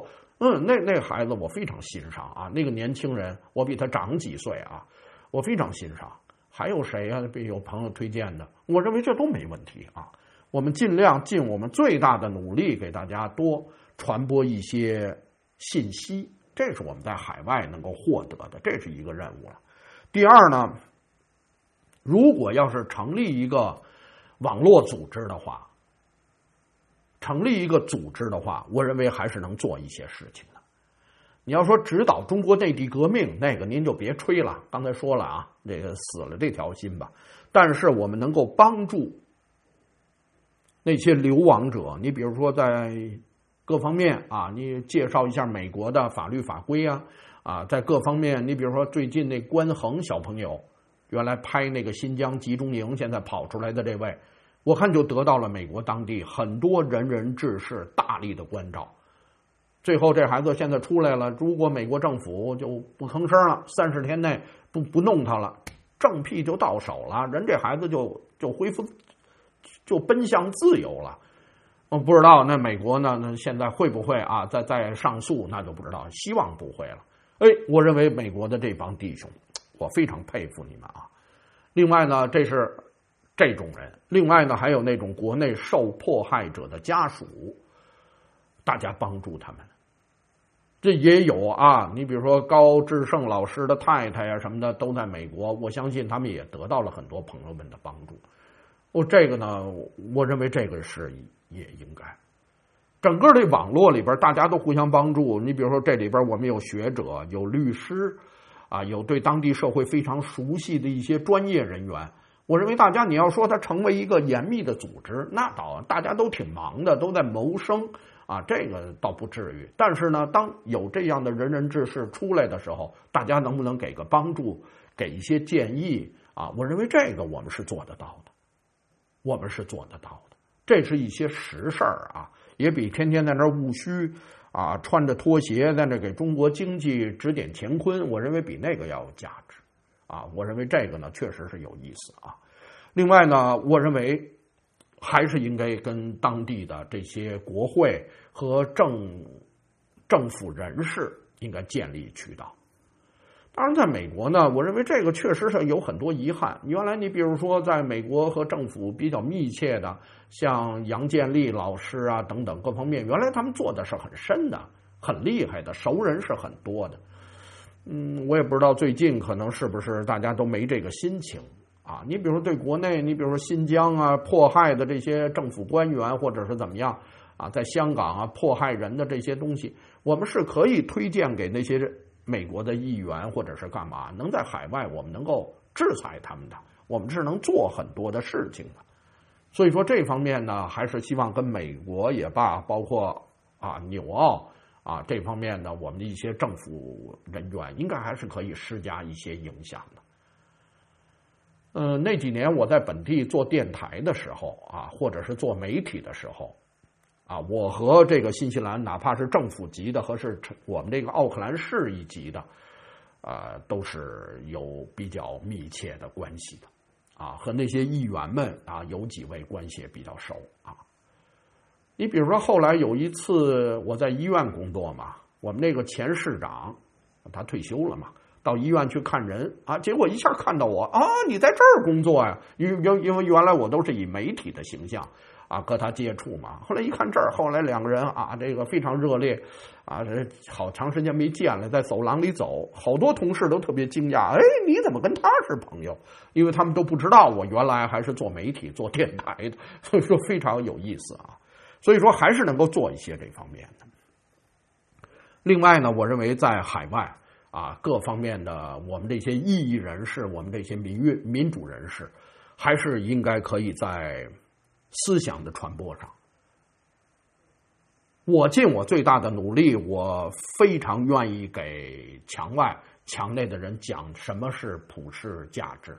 嗯，那那孩子我非常欣赏啊，那个年轻人我比他长几岁啊，我非常欣赏。还有谁啊？有朋友推荐的，我认为这都没问题啊。我们尽量尽我们最大的努力给大家多传播一些信息，这是我们在海外能够获得的，这是一个任务了。第二呢，如果要是成立一个网络组织的话，成立一个组织的话，我认为还是能做一些事情的。你要说指导中国内地革命，那个您就别吹了，刚才说了啊，这个死了这条心吧。但是我们能够帮助那些流亡者，你比如说在各方面啊，你介绍一下美国的法律法规啊，啊，在各方面，你比如说最近那关恒小朋友，原来拍那个新疆集中营，现在跑出来的这位，我看就得到了美国当地很多仁人志士大力的关照。最后这孩子现在出来了，如果美国政府就不吭声了，三十天内不不弄他了，正屁就到手了，人这孩子就就恢复，就奔向自由了。我不知道那美国呢，那现在会不会啊再再上诉，那就不知道，希望不会了。哎，我认为美国的这帮弟兄，我非常佩服你们啊。另外呢，这是这种人，另外呢还有那种国内受迫害者的家属，大家帮助他们。这也有啊，你比如说高志胜老师的太太啊什么的都在美国，我相信他们也得到了很多朋友们的帮助。我这个呢，我认为这个是也应该。整个这网络里边大家都互相帮助，你比如说这里边我们有学者，有律师啊，有对当地社会非常熟悉的一些专业人员。我认为大家你要说它成为一个严密的组织，那倒大家都挺忙的，都在谋生啊，这个倒不至于。但是呢，当有这样的仁人志士出来的时候，大家能不能给个帮助，给一些建议啊？我认为这个我们是做得到的，我们是做得到的。这是一些实事儿啊，也比天天在那儿务虚啊，穿着拖鞋在那给中国经济指点乾坤，我认为比那个要有价值啊。我认为这个呢确实是有意思啊。另外呢，我认为还是应该跟当地的这些国会和政政府人士应该建立渠道。当然在美国呢，我认为这个确实是有很多遗憾。原来你比如说在美国和政府比较密切的，像杨建立老师啊等等各方面，原来他们做的是很深的，很厉害的，熟人是很多的。嗯，我也不知道最近可能是不是大家都没这个心情啊。你比如说对国内，你比如说新疆啊迫害的这些政府官员，或者是怎么样啊，在香港啊迫害人的这些东西，我们是可以推荐给那些美国的议员或者是干嘛，能在海外我们能够制裁他们的，我们是能做很多的事情的。所以说这方面呢，还是希望跟美国也罢，包括啊纽澳啊这方面呢，我们的一些政府人员应该还是可以施加一些影响的。呃，那几年我在本地做电台的时候啊，或者是做媒体的时候啊，我和这个新西兰哪怕是政府级的和是我们这个奥克兰市一级的啊，都是有比较密切的关系的啊，和那些议员们啊有几位关系也比较熟啊。你比如说后来有一次我在医院工作嘛，我们那个前市长他退休了嘛，到医院去看人啊，结果一下看到我啊，你在这儿工作呀？因因因为原来我都是以媒体的形象啊和他接触嘛，后来一看这儿，后来两个人啊，这个非常热烈啊，这好长时间没见了，在走廊里走，好多同事都特别惊讶，哎，你怎么跟他是朋友？因为他们都不知道我原来还是做媒体、做电台的，所以说非常有意思啊。所以说还是能够做一些这方面的。另外呢，我认为在海外啊，各方面的我们这些异议人士，我们这些民运民主人士，还是应该可以在思想的传播上，我尽我最大的努力，我非常愿意给墙外墙内的人讲什么是普世价值，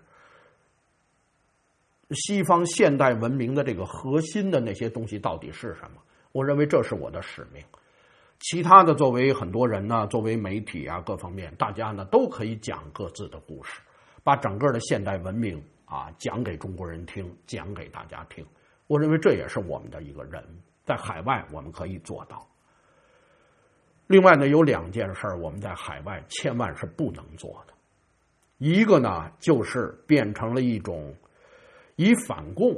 西方现代文明的这个核心的那些东西到底是什么？我认为这是我的使命。其他的作为很多人呢，作为媒体啊各方面，大家呢都可以讲各自的故事，把整个的现代文明啊讲给中国人听，讲给大家听。我认为这也是我们的一个任务，在海外我们可以做到。 另外呢，有两件事我们在海外千万是不能做的。一个呢，就是变成了一种以反共，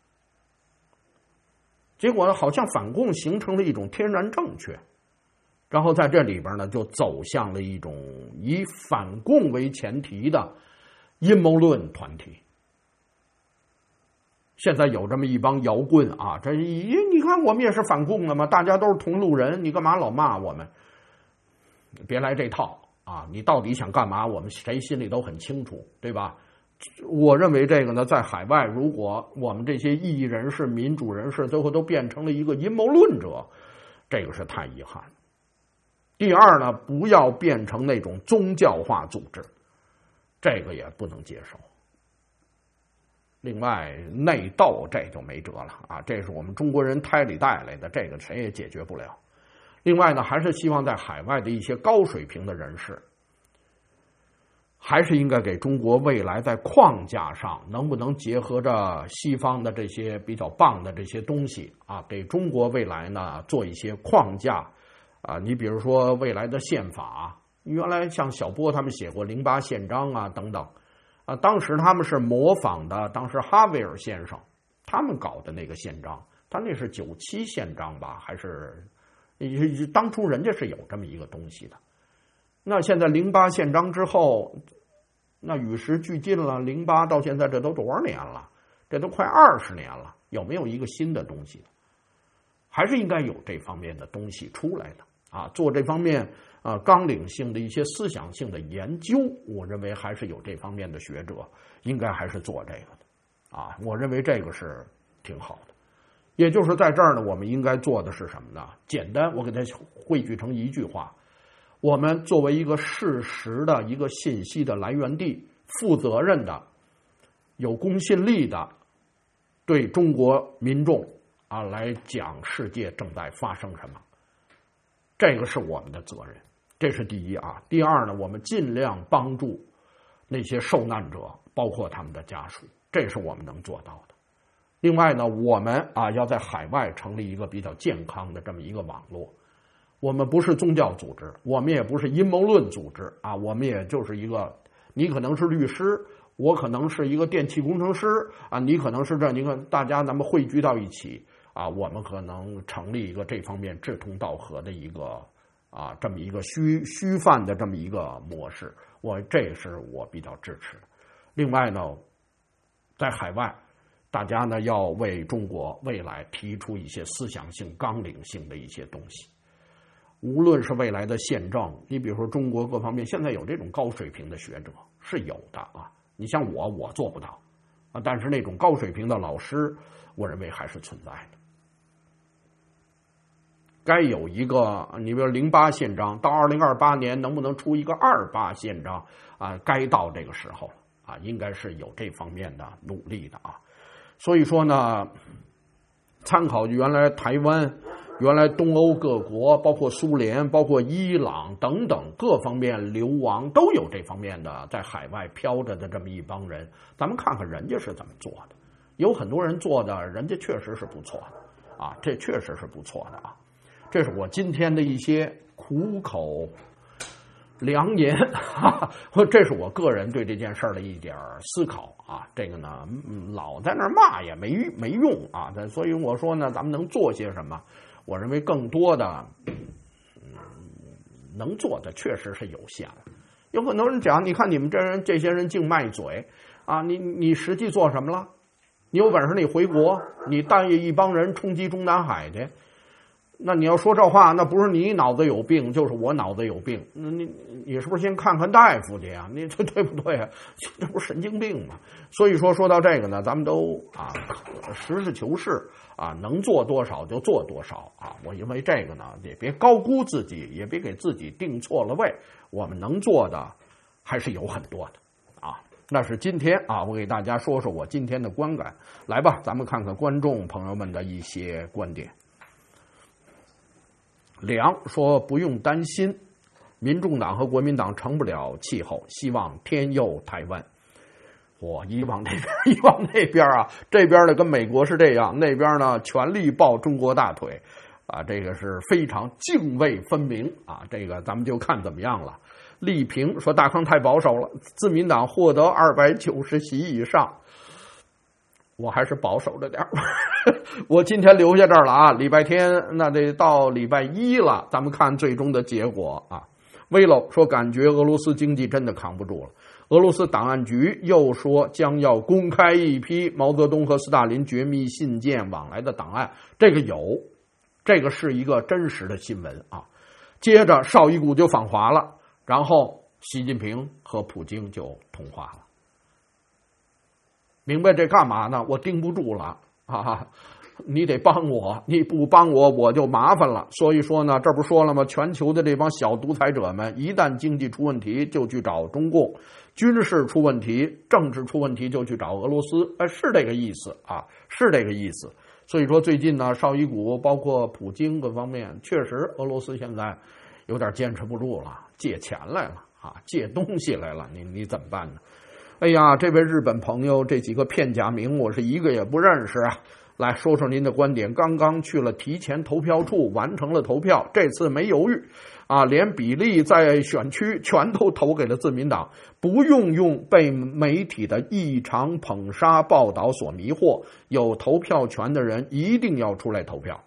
结果呢，好像反共形成了一种天然正确，然后在这里边呢，就走向了一种以反共为前提的阴谋论团体。现在有这么一帮摇棍啊，这咦，你看我们也是反共的嘛，大家都是同路人，你干嘛老骂我们？别来这套啊！你到底想干嘛？我们谁心里都很清楚，对吧？我认为这个呢，在海外，如果我们这些异议人士、民主人士最后都变成了一个阴谋论者，这个是太遗憾。第二呢，不要变成那种宗教化组织，这个也不能接受。另外，内斗这就没辙了啊！这是我们中国人胎里带来的，这个谁也解决不了。另外呢，还是希望在海外的一些高水平的人士，还是应该给中国未来在框架上能不能结合着西方的这些比较棒的这些东西啊，给中国未来呢做一些框架啊。你比如说未来的宪法，原来像小波他们写过零八宪章啊等等。啊，当时他们是模仿的，当时哈维尔先生他们搞的那个宪章，他那是九七宪章吧，还是当初人家是有这么一个东西的。那现在零八宪章之后，那与时俱进了，零八到现在这都多少年了？这都快二十年了，有没有一个新的东西？还是应该有这方面的东西出来的啊，做这方面啊纲领性的一些思想性的研究，我认为还是有这方面的学者应该还是做这个的啊，我认为这个是挺好的。也就是在这儿呢，我们应该做的是什么呢？简单，我给它汇聚成一句话：我们作为一个事实的一个信息的来源地，负责任的、有公信力的，对中国民众啊来讲世界正在发生什么，这个是我们的责任，这是第一啊。第二呢，我们尽量帮助那些受难者，包括他们的家属，这是我们能做到的。另外呢，我们啊要在海外成立一个比较健康的这么一个网络。我们不是宗教组织，我们也不是阴谋论组织啊，我们也就是一个，你可能是律师，我可能是一个电气工程师啊，你可能是这，你看大家咱们汇聚到一起啊，我们可能成立一个这方面志同道合的一个啊这么一个虚虚泛的这么一个模式，我这是我比较支持的。另外呢，在海外，大家呢要为中国未来提出一些思想性、纲领性的一些东西。无论是未来的宪政，你比如说中国各方面，现在有这种高水平的学者是有的啊。你像我，我做不到啊，但是那种高水平的老师，我认为还是存在的。该有一个，你比如零八宪章，到二零二八年能不能出一个二八宪章啊？该到这个时候了啊，应该是有这方面的努力的啊。所以说呢，参考原来台湾。原来东欧各国，包括苏联，包括伊朗等等各方面流亡，都有这方面的在海外飘着的这么一帮人，咱们看看人家是怎么做的。有很多人做的，人家确实是不错的啊，这确实是不错的啊。这是我今天的一些苦口良言，哈哈，这是我个人对这件事的一点思考啊。这个呢，老在那儿骂也没没用啊，所以我说呢，咱们能做些什么？我认为更多的、嗯、能做的确实是有限了。有很多人讲，你看你们这人这些人净卖嘴啊，你你实际做什么了？你有本事你回国，你带一帮人冲击中南海去，那你要说这话，那不是你脑子有病，就是我脑子有病。那你你是不是先看看大夫去啊？你这对不对啊？这不是神经病吗？所以说说到这个呢，咱们都啊实事求是啊，能做多少就做多少啊。我因为这个呢，也别高估自己，也别给自己定错了位。我们能做的还是有很多的啊。那是今天啊，我给大家说说我今天的观感。来吧，咱们看看观众朋友们的一些观点。梁说不用担心，民众党和国民党成不了气候，希望天佑台湾。我一往那边一往那边啊，这边呢跟美国是这样，那边呢全力抱中国大腿啊，这个是非常泾渭分明啊，这个咱们就看怎么样了。丽萍说大康太保守了，自民党获得二百九十席以上，我还是保守着点我今天留下这儿了啊，礼拜天那得到礼拜一了，咱们看最终的结果啊。威楼说感觉俄罗斯经济真的扛不住了。俄罗斯档案局又说将要公开一批毛泽东和斯大林绝密信件往来的档案，这个有，这个是一个真实的新闻啊。接着绍伊古就访华了，然后习近平和普京就通话了。明白这干嘛呢？我盯不住了啊！你得帮我，你不帮我我就麻烦了。所以说呢，这不说了吗？全球的这帮小独裁者们，一旦经济出问题就去找中共，军事出问题、政治出问题就去找俄罗斯，哎，是这个意思啊，是这个意思。所以说最近呢，绍伊古包括普京各方面，确实俄罗斯现在有点坚持不住了，借钱来了啊，借东西来了，你你怎么办呢？哎呀，这位日本朋友，这几个片假名我是一个也不认识啊。来说说您的观点。刚刚去了提前投票处，完成了投票，这次没犹豫啊，连比例在选区全都投给了自民党，不用用被媒体的异常捧杀报道所迷惑，有投票权的人一定要出来投票。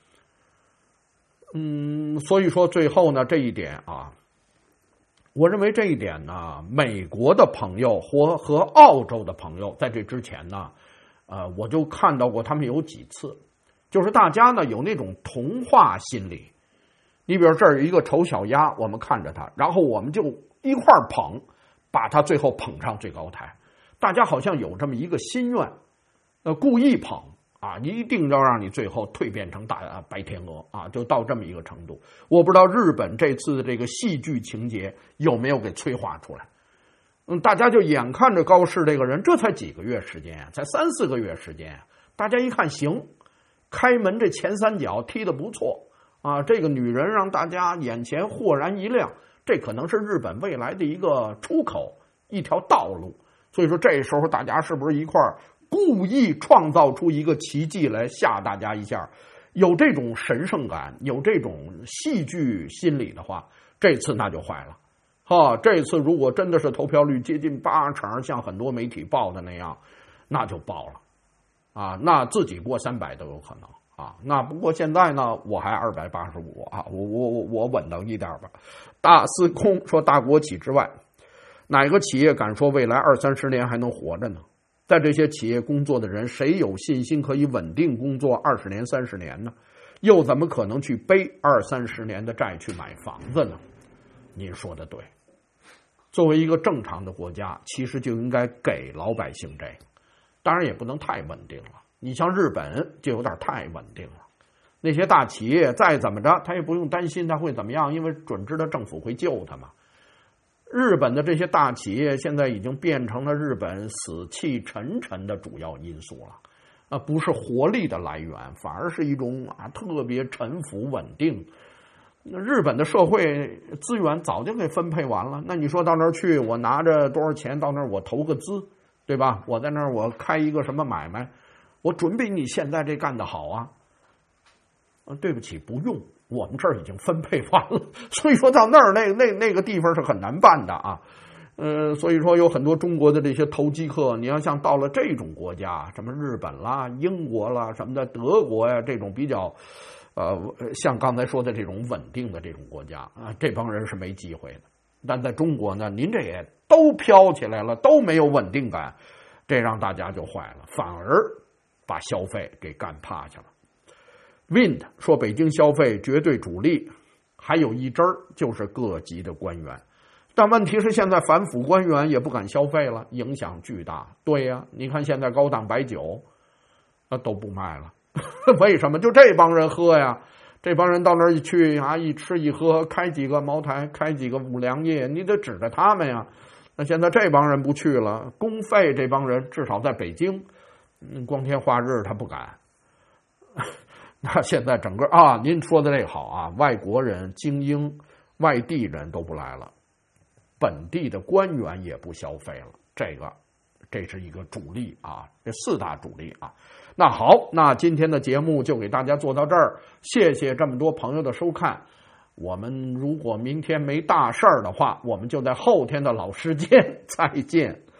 嗯，所以说最后呢，这一点啊，我认为这一点呢，美国的朋友或和澳洲的朋友在这之前呢，呃，我就看到过他们有几次，就是大家呢有那种同化心理。你比如这儿有一个丑小鸭，我们看着它，然后我们就一块儿捧，把它最后捧上最高台。大家好像有这么一个心愿，呃，故意捧啊，一定要让你最后蜕变成大白天鹅啊，就到这么一个程度。我不知道日本这次的这个戏剧情节有没有给催化出来。嗯，大家就眼看着高市这个人，这才几个月时间啊，才三四个月时间啊，大家一看行，开门这前三脚踢得不错啊，这个女人让大家眼前豁然一亮，这可能是日本未来的一个出口，一条道路。所以说这时候大家是不是一块儿故意创造出一个奇迹来吓大家一下？有这种神圣感，有这种戏剧心理的话，这次那就坏了。啊，这次如果真的是投票率接近八成，像很多媒体报的那样，那就爆了，啊，那自己过三百都有可能啊。那不过现在呢，我还二百八十五啊，我我我我稳当一点吧。大司空说，大国企之外，哪个企业敢说未来二三十年还能活着呢？在这些企业工作的人，谁有信心可以稳定工作二十年、三十年呢？又怎么可能去背二三十年的债去买房子呢？您说的对。作为一个正常的国家，其实就应该给老百姓这个，当然也不能太稳定了。你像日本就有点太稳定了，那些大企业再怎么着，他也不用担心他会怎么样，因为准知道政府会救他嘛。日本的这些大企业现在已经变成了日本死气沉沉的主要因素了，啊，不是活力的来源，反而是一种啊特别沉浮稳定。日本的社会资源早就给分配完了，那你说到那儿去，我拿着多少钱到那儿我投个资，对吧？我在那儿我开一个什么买卖，我准比你现在这干得好啊。啊，对不起，不用，我们这儿已经分配完了。所以说到那儿那那那个地方是很难办的啊。呃，所以说有很多中国的这些投机客，你要像到了这种国家，什么日本啦、英国啦什么的，德国呀这种比较。呃，像刚才说的这种稳定的这种国家啊，这帮人是没机会的。但在中国呢，您这也都飘起来了，都没有稳定感，这让大家就坏了，反而把消费给干趴下了。Wind 说，北京消费绝对主力，还有一支儿就是各级的官员，但问题是现在反腐官员也不敢消费了，影响巨大。对呀、啊，你看现在高档白酒，那都不卖了。为什么？就这帮人喝呀，这帮人到那儿一去啊，一吃一喝，开几个茅台，开几个五粮液，你得指着他们呀。那现在这帮人不去了，公费这帮人至少在北京，嗯，光天化日他不敢。那现在整个啊，您说的这好啊，外国人、精英、外地人都不来了，本地的官员也不消费了，这个这是一个主力啊，这四大主力啊。那好，那今天的节目就给大家做到这儿，谢谢这么多朋友的收看。我们如果明天没大事儿的话，我们就在后天的老时间再见。